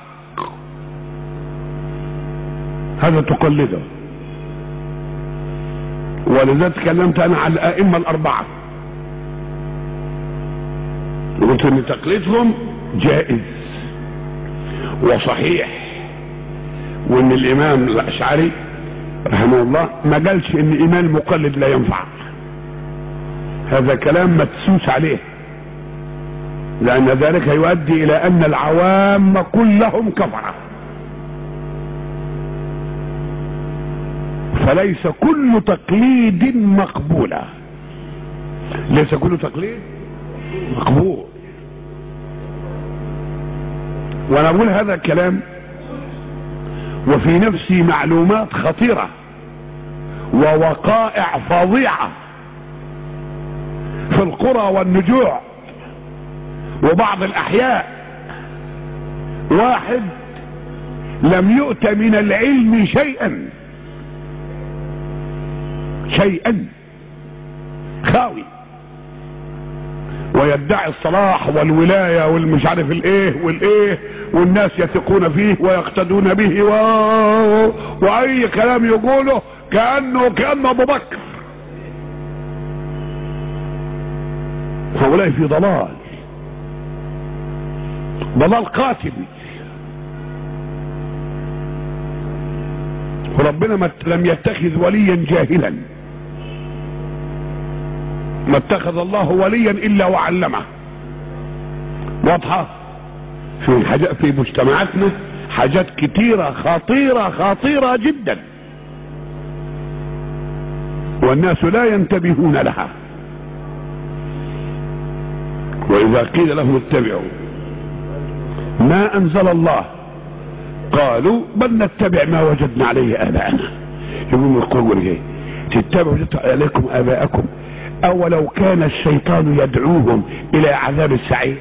هذا تقلده. ولذا تكلمت انا على الائمة الاربعة، قلت ان تقليدهم جائز وصحيح، وان الامام الاشعري رحمه الله ما قالش ان ايمان المقلد لا ينفع. هذا كلام مدسوس عليه، لان ذلك يؤدي الى ان العوام كلهم كفرة. فليس كل تقليد مقبولا، ليس كل تقليد مقبول. وانا اقول هذا الكلام وفي نفسي معلومات خطيرة ووقائع فظيعة في القرى والنجوع وبعض الاحياء، واحد لم يؤت من العلم شيئا شيئا خاوي، ويدعي الصلاح والولاية والمش عارف الايه والايه، والناس يثقون فيه ويقتدون به و... واي كلام يقوله كأنه كأنه ابو بكر. هؤلاء في ضلال، ضلال قاتل. وربنا لم يتخذ وليا جاهلا، ما اتخذ الله وليا الا وعلمه. واضحة؟ في حاجات في مجتمعاتنا حاجات كتيرة خطيرة خطيرة جدا والناس لا ينتبهون لها. وإذا قيل لهم اتبعوا ما أنزل الله قالوا بل نتبع ما وجدنا عليه آباءنا. يقول القول ايه؟ تتبعوا عليكم آباءكم أولو كان الشيطان يدعوهم إلى عذاب السعير.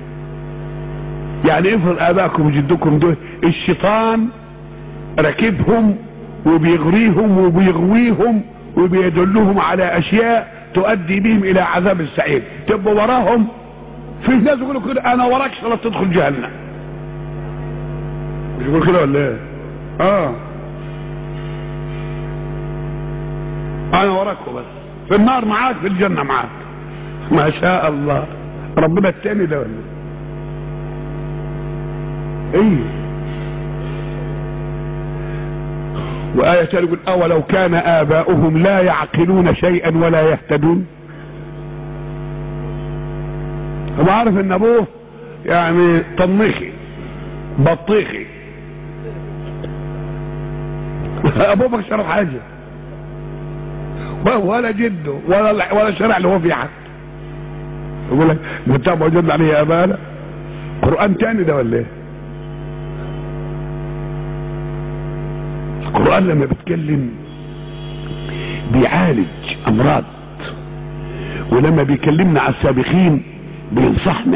يعني افرض آباءكم وجدكم دول الشيطان ركبهم وبيغريهم وبيغويهم وبيدلهم على أشياء تؤدي بهم إلى عذاب السعير، تبقوا وراهم. في ناس يقولوا كده أنا وراك لا تدخل جهنم. مش يقول كده ولا ايه؟ اه انا وراكوا بس في النار معاك في الجنة معاك ما شاء الله. ربنا التاني ده ولا ايه؟ وآية تانية يقول أولو كان آباؤهم لا يعقلون شيئا ولا يهتدون. هو عارف ان ابوه يعني طنخي بطيخي ابوه ما شرح حاجه ولا جده ولا ولا شرع له في حد. يقول لك نتابع وجدنا عليه ابانا. قرآن تاني ده ولا ايه؟ القرآن لما بيتكلم بيعالج امراض، ولما بيكلمنا على السابقين بينصحنا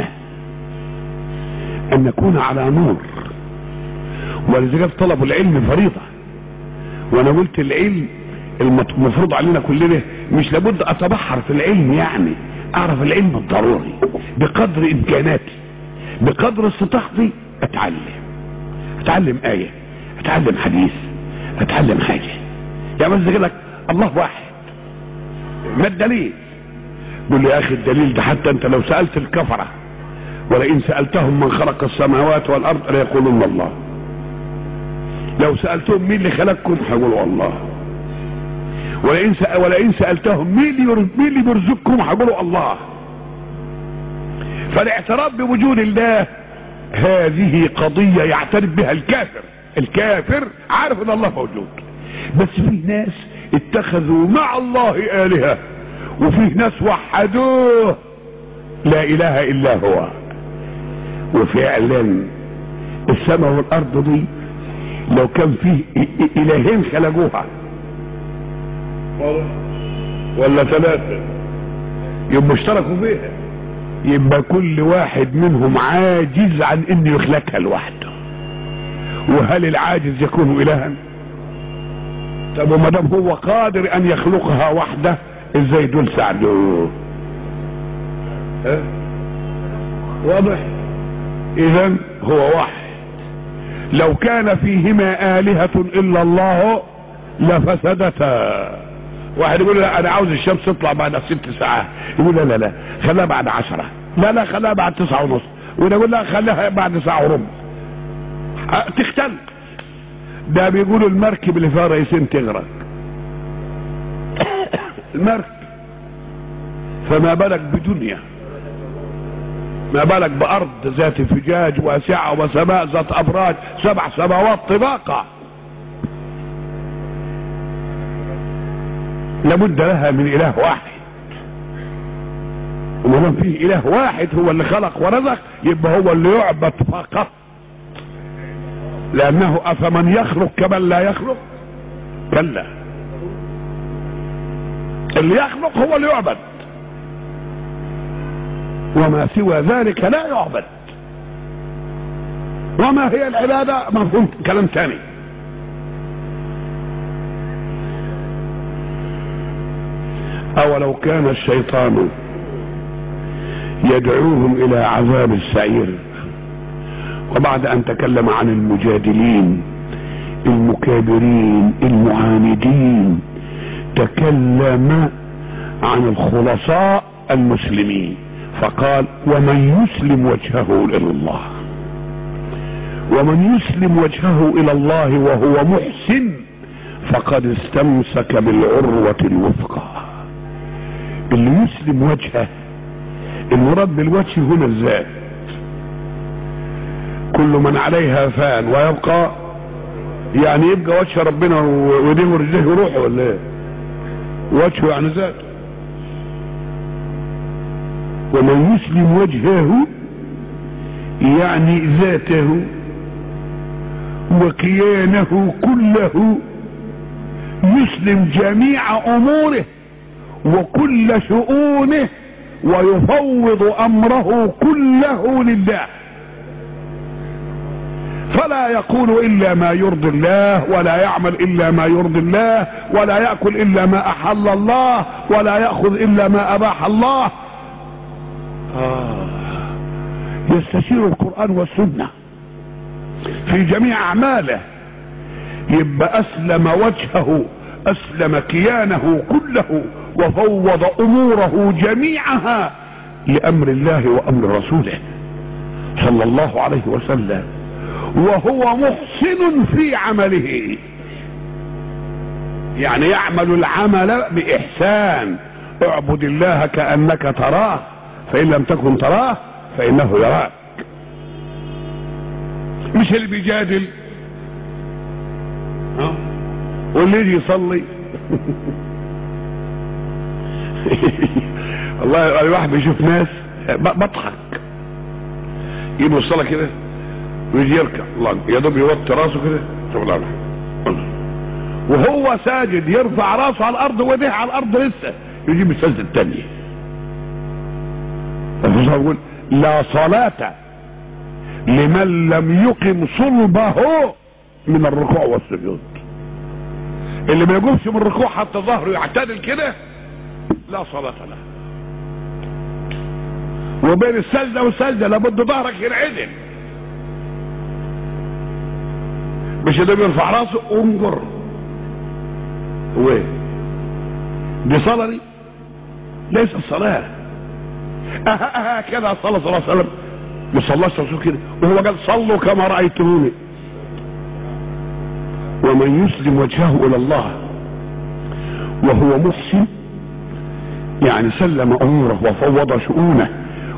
ان نكون على نور. ولذلك طلب العلم فريضة. وانا قلت العلم المفروض علينا كلنا، مش لابد اتبحر في العلم، يعني اعرف العلم الضروري بقدر امكاناتي بقدر استطاعتي. اتعلم اتعلم آية، اتعلم حديث، اتعلم حاجة. يعني بس كده الله واحد، ما الدليل؟ قول لي يا اخي الدليل ده حتى انت لو سألت الكفرة ولئن سألتهم من خلق السماوات والارض ليقولون الله. لو سألتهم مين اللي خلقكم هيقولوا الله. ولئن ولئن سألتهم مين اللي مين اللي بيرزقكم هيقولوا الله. فالاعتراف بوجود الله هذه قضية يعترف بها الكافر. الكافر عارف ان الله موجود، بس في ناس اتخذوا مع الله آلهة، وفيه ناس وحدوه لا اله الا هو. وفعلا السماء والارض دي لو كان فيه الهين خلقوها ولا ثلاثة يبقى اشتركوا فيها، يبقى كل واحد منهم عاجز عن انه يخلقها لوحده. وهل العاجز يكون الها؟ طب وما دام هو قادر ان يخلقها وحده ازاي دول ساعدوه؟ ها واضح؟ اذا هو واحد. لو كان فيهما آلهة الا الله لفسدتا. واحد يقول لا انا عاوز الشمس تطلع بعد ست ساعات، يقول لا لا لا خليها بعد عشرة، لا لا خليها بعد تسعة ونص، وده يقول لا خليها بعد ساعة وربع. تختل. ده بيقولوا المركب اللي فيها رئيسين تغرق. المركب. فما بالك بدنيا، ما بالك بارض ذات فجاج واسعة وسماء ذات ابراج سبع سماوات طباقة لابد لها من اله واحد. وما دام فيه اله واحد هو اللي خلق ورزق يبقى هو اللي يعبد فقط، لانه افمن يخلق كمن لا يخلق؟ كلا، اللي يخلق هو اللي يعبد، وما سوى ذلك لا يعبد. وما هي العبادة؟ مفهوم كلام ثاني. أولو كان الشيطان يدعوهم إلى عذاب السعير. وبعد أن تكلم عن المجادلين المكابرين المعاندين تكلم عن الخلصاء المسلمين، فقال ومن يسلم وجهه إلى الله. ومن يسلم وجهه إلى الله وهو محسن فقد استمسك بالعروة الوثقى. اللي يسلم وجهه، المراد بالوجه هنا الذات. كل من عليها فان ويبقى، يعني يبقى وجه ربنا وايديه ورجليه وروحه ولا ايه؟ وجهه يعني ذاته. ومن يسلم وجهه يعني ذاته وكيانه كله، يسلم جميع اموره وكل شؤونه ويفوض امره كله لله، فلا يقول الا ما يرضي الله، ولا يعمل الا ما يرضي الله، ولا يأكل الا ما احل الله، ولا يأخذ الا ما اباح الله. آه. يستشير القرآن والسنة في جميع اعماله، يبقى اسلم وجهه، اسلم كيانه كله، وفوض اموره جميعها لامر الله وامر رسوله صلى الله عليه وسلم، وهو محسن في عمله، يعني يعمل العمل باحسان. اعبد الله كأنك تراه، فان لم تكن تراه فانه يراك. مش اللي بيجادل ها واللي يجي يصلي والله الواحد بيشوف ناس بضحك، يجي الصلاه كده ويجي يركع، الله يا دوب يوطي راسه كده شغل، وهو ساجد يرفع راسه على الارض وايديه على الارض لسه يجيب السجده الثانيه. يقول لا صلاة لمن لم يقم صلبه من الركوع والسجود. اللي ما يقومش من الركوع حتى ظهره يعتدل كده لا صلاة له. وبين السجدة والسجدة لابد ظهرك ينعدل، مش ده بيرفع راسه وانجر. وين دي صلاة؟ دي ليست صلاة. اها كده صلى الله عليه وسلم، ما صلاش رسول كده وهو قال صلوا كما رأيتموني. ومن يسلم وجهه الى الله وهو محسن، يعني سلم اموره وفوض شؤونه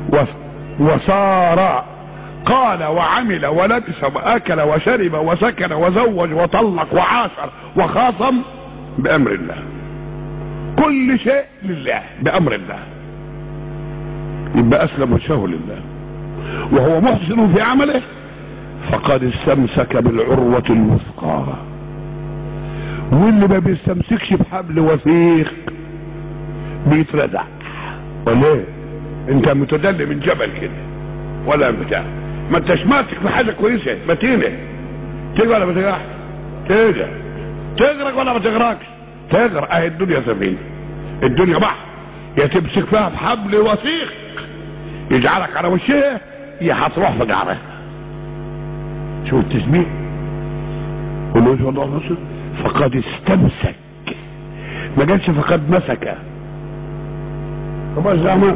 وصار قال وعمل ولبس واكل وشرب وسكن وزوج وطلق وعاشر وخاصم بامر الله، كل شيء لله بامر الله، يبقى اسلم وجهه لله وهو محسن في عمله، فقد استمسك بالعروة الوثقى. واللي ما بيستمسكش بحبل وثيق بيتردع. وليه؟ انت متدلي من جبل كده ولا بتاع، ما انتش ماسك في حاجه كويسه متينه، تجري ولا ما تجرحش؟ تجري. تغرق ولا ما تغرقش؟ تغرق. اهي الدنيا سفينه، الدنيا بحر، يا تمسك فيها بحبل وثيق يجعلك على وشها، يا هتروح في جعرها. شوف التسبيح والوجه الله نصر، فقد استمسك، ما قالش فقد مسك. طبعا زعما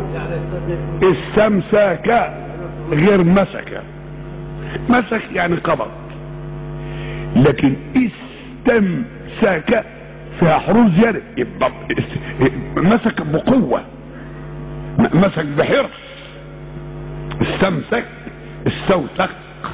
استمسك غير مسك. مسك يعني قبض، لكن استمسك فيها حروف زياده، يبقى مسك بقوه، مسك بحرص. استمسك استوثق.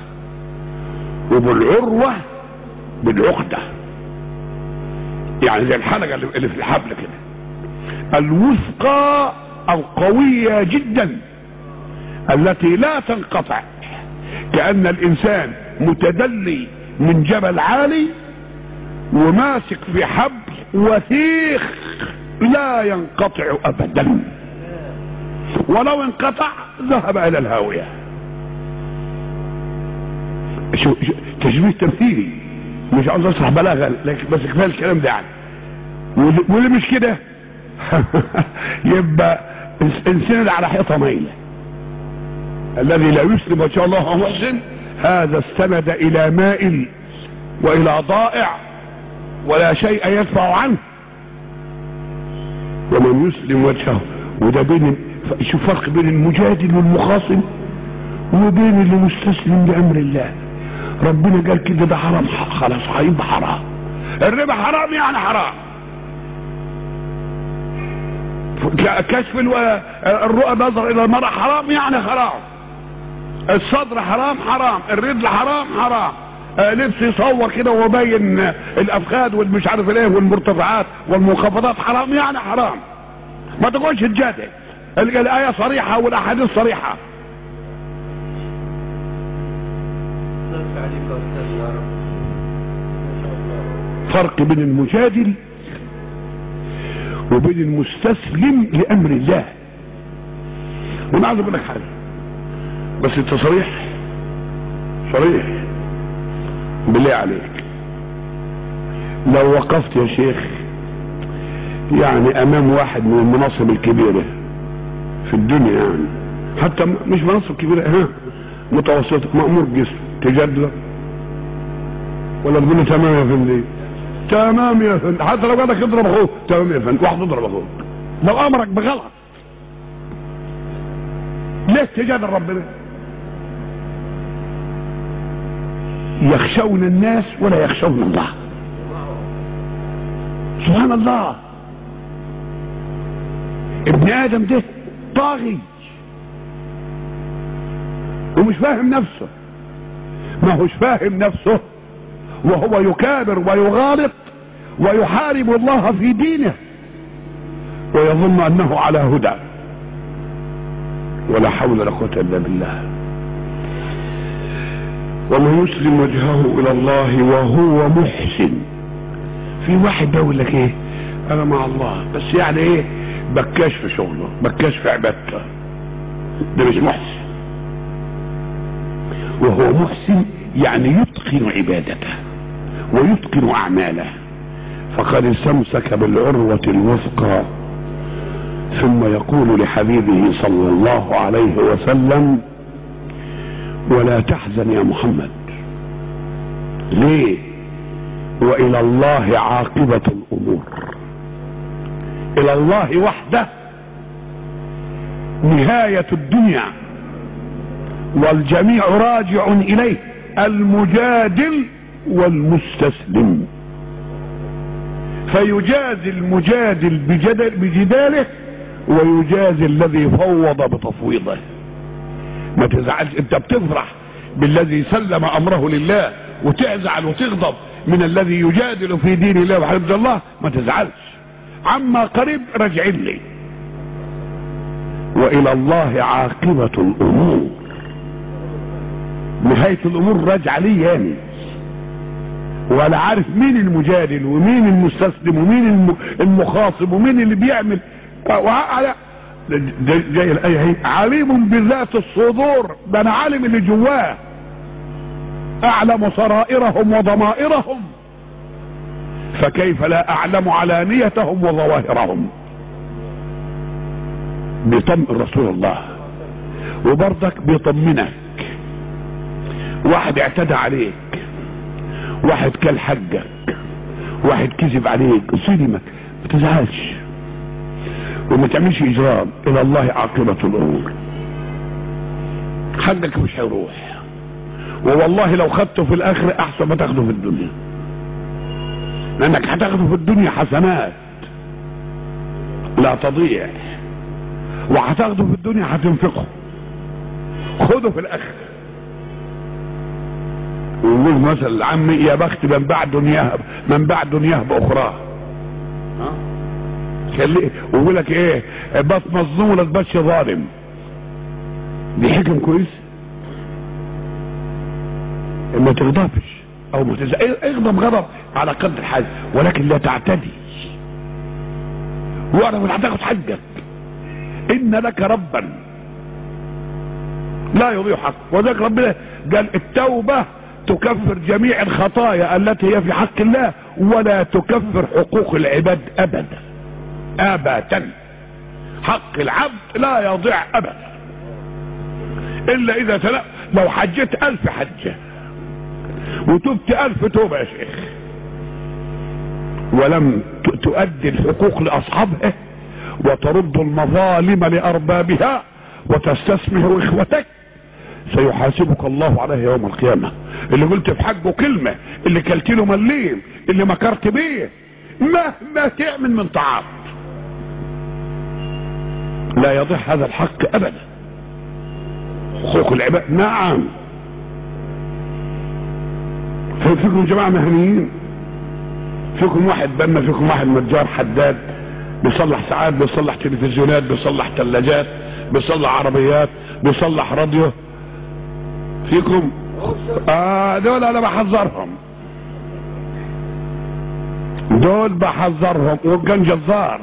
وبالعروة بالعقدة، يعني زي الحلقة اللي في الحبل كده، الوثقى القوية جدا التي لا تنقطع، كأن الإنسان متدلي من جبل عالي وماسك في حبل وثيق لا ينقطع أبدا، ولو انقطع ذهب إلى الهاوية. شو تشبيه تمثيلي، مش عاوز اشرح بلاغه لكن بس كفايه الكلام ده يعني. واللي مش كده يبقى انسان على حيطه مايله. الذي لا يسلم وجه الله وهو محسن هذا استند الى مائل والى ضائع ولا شيء يدفع عنه. ومن يسلم وجهه، وده بين، شوف فرق بين المجادل والمخاصم وبين اللي مستسلم لامر الله. ربنا قال كده ده حرام، خلاص هيبقى حرام. الربا حرام يعني حرام. كشف الرؤى، نظر الى المرأة حرام يعني حرام. الصدر حرام حرام، الرجل حرام حرام، آه لبس يصور كده ويبين الافخاذ والمش عارف ايه والمرتفعات والمنخفضات حرام يعني حرام. ما تقولش تجادل، الايه صريحه والاحاديث صريحه. فرق بين المجادل وبين المستسلم لامر الله. وانا عايز اقول لك حاجه بس انت صريح صريح بالله عليك. لو وقفت يا شيخ يعني امام واحد من المناصب الكبيره في الدنيا، يعني حتى مش مناصب كبيره، ها متوسطه، مأمور جسم، تجادله ولا تقول له تمام يا فندم؟ تمام يا فندم. حتى لو قالك اضرب اخوك تمام يا فندم، واحد اضرب اخوك لو امرك بغلط. ليه تجادل ربنا؟ يخشون الناس ولا يخشون الله. سبحان الله. ابن ادم ده طاغي ومش فاهم نفسه. ما هوش فاهم نفسه وهو يكابر ويغالط ويحارب الله في دينه ويظن انه على هدى. ولا حول ولا قوة الا بالله. ومن يسلم وجهه الى الله وهو محسن. في واحد بيقول لك ايه انا مع الله بس يعني ايه بكاش في شغله، بكاش في عبادته، ده مش محسن. وهو محسن يعني يتقن عبادته ويتقن اعماله، فقد استمسك بالعروة الوثقى. ثم يقول لحبيبه صلى الله عليه وسلم ولا تحزن يا محمد. ليه؟ والى الله عاقبة الامور. الى الله وحده نهاية الدنيا والجميع راجع اليه، المجادل والمستسلم. فيجازي المجادل بجدل بجداله ويجازي الذي فوض بتفويضه. ما تزعلش، انت بتفرح بالذي سلم امره لله وتزعل وتغضب من الذي يجادل في دين الله وحفظ الله. ما تزعلش، عما قريب رجع لي. والى الله عاقبة الامور. نهاية الامور راجعه لي يعني. ولا عارف مين المجادل ومين المستسلم ومين المخاصم ومين اللي بيعمل. وعلى جاي الايه هي عليم بذات الصدور. ده انا عالم اللي جواه، اعلم سرائرهم وضمائرهم، فكيف لا اعلم علانيتهم وظواهرهم. بيطمئن رسول الله وبرضك بيطمنك. واحد اعتدى عليك، واحد كل حقك، واحد كذب عليك، صدمك، ما تزعلش وما تعملش اجرام. الى الله عاقبة الامور. حقك مش هيروح، ووالله لو خدته في الاخر احسن ما تاخده في الدنيا، لانك هتاخده في الدنيا حسنات لا تضيع، وهتاخده في الدنيا هتنفقه. خده في الاخر. ويقول مثل عمي يا بخت من بعد دنياه من بعد دنياه باخراه. ها ويقول لك ايه بس مظلوم ولا تبش ظالم. دي حكم كويس. ما تغضبش او ما تز... اغضب غضب على قدر الحاجه، ولكن لا تعتدي. واعرف هتاخد حقك. ان لك ربا لا يضيع حق. وذلك ربنا قال التوبه تكفر جميع الخطايا التي هي في حق الله ولا تكفر حقوق العباد ابدا ابدا. حق العبد لا يضيع ابدا الا اذا تلا. لو حجت الف حجه وتبت الف توبه يا شيخ ولم تؤدي الحقوق لاصحابها وترد المظالم لاربابها وتستسمح اخوتك، سيحاسبك الله عليه يوم القيامة. اللي قلت في حقه كلمة، اللي كلت له مليم، اللي مكرت بيه، مهما تعمل من طعام لا يضيع هذا الحق ابدا. حقوق العباد. نعم، فيكم جماعة مهنيين، فيكم واحد بنا، فيكم واحد نجار حداد بيصلح ساعات، بيصلح تلفزيونات، بيصلح ثلاجات، بيصلح عربيات، بيصلح راديو. فيكم اه دول انا بحذرهم، دول بحذرهم. وكان جزار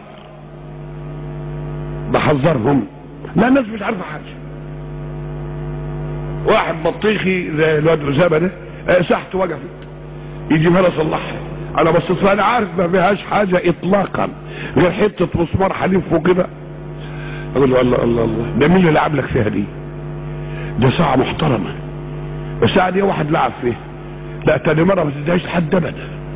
بحذرهم، لا الناس مش عارفه حاجه. واحد بطيخي زي الواد اسامه ده ساحته وقفت يجي هنا صلحها، انا بصيت انا عارف ما فيهاش حاجه اطلاقا غير حته مسمار حليف فوق كده. اقول له الله الله الله، ده مين اللي لعب لك فيها دي؟ ده ساعه محترمه، الساعه دي واحد لعب فيها، لا تاني مره ما تديهاش لحد ابدا،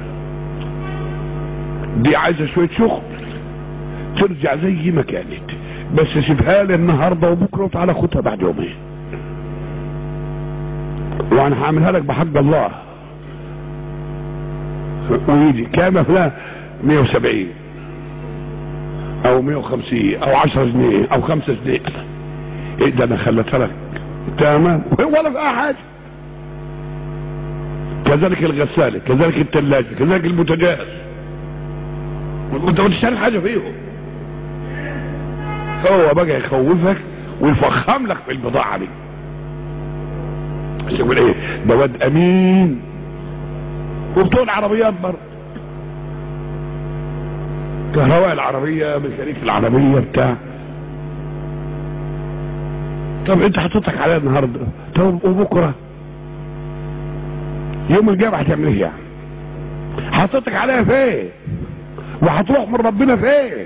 دي عايزه شويه شغل ترجع زي ما كانت، بس سيبها لي النهارده وبكره وتعالى خدها بعد يومين، وانا هعملها لك بحق الله. ويجي كام فلان؟ مية وسبعين او مية وخمسين او عشرة جنيه او خمسة جنيه. ايه ده انا خليتها لك تمام ولا في حاجه. كذلك الغساله، كذلك الثلاجه، كذلك البوتاجاز، انت ما تشتري حاجه فيهم. هو بقى يخوفك ويفخم لك في البضاعه دي، بس يقول ايه ده واد امين. وبتوع العربيات برضه، كهرباء العربيه، ميكانيك العربيه بتاع. طب انت حطيتك عليها النهارده، طب وبكره يوم الجامعه هتعمل ايه يعني؟ حطيتك عليها فين؟ وهتروح من ربنا فين؟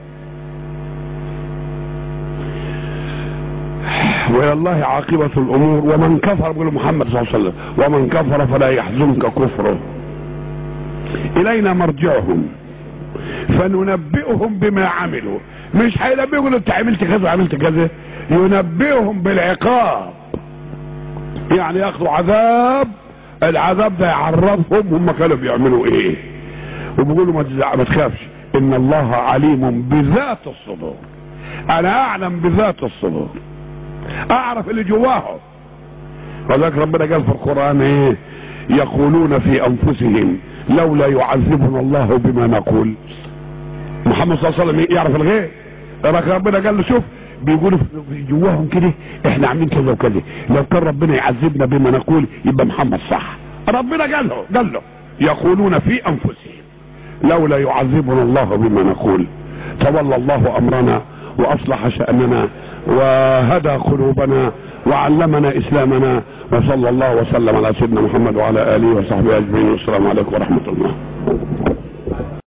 والى الله عاقبة الامور. ومن كفر بقول محمد صلى الله عليه وسلم، ومن كفر فلا يحزنك كفره، الينا مرجعهم فننبئهم بما عملوا. مش هينبئهم انت عملت كذا وعملت كذا، ينبئهم بالعقاب، يعني ياخذوا عذاب، العذاب ده يعرفهم هم كانوا بيعملوا ايه. وبيقولوا ما ما تخافش، ان الله عليم بذات الصدور، انا اعلم بذات الصدور، اعرف اللي جواهم. وذلك ربنا قال في القرآن ايه؟ يقولون في انفسهم لولا يعذبنا الله بما نقول. محمد صلى الله عليه وسلم يعرف الغيب، ربنا قال له شوف بيقولوا في جواهم كده احنا عاملين كذا وكذا، لو كان ربنا يعذبنا بما نقول يبقى محمد صح. ربنا قال له قال له يقولون في انفسهم لولا يعذبنا الله بما نقول. تولى الله امرنا واصلح شأننا وهدى قلوبنا وعلمنا اسلامنا، وصلى الله وسلم على سيدنا محمد وعلى اله وصحبه اجمعين، والسلام عليكم ورحمة الله.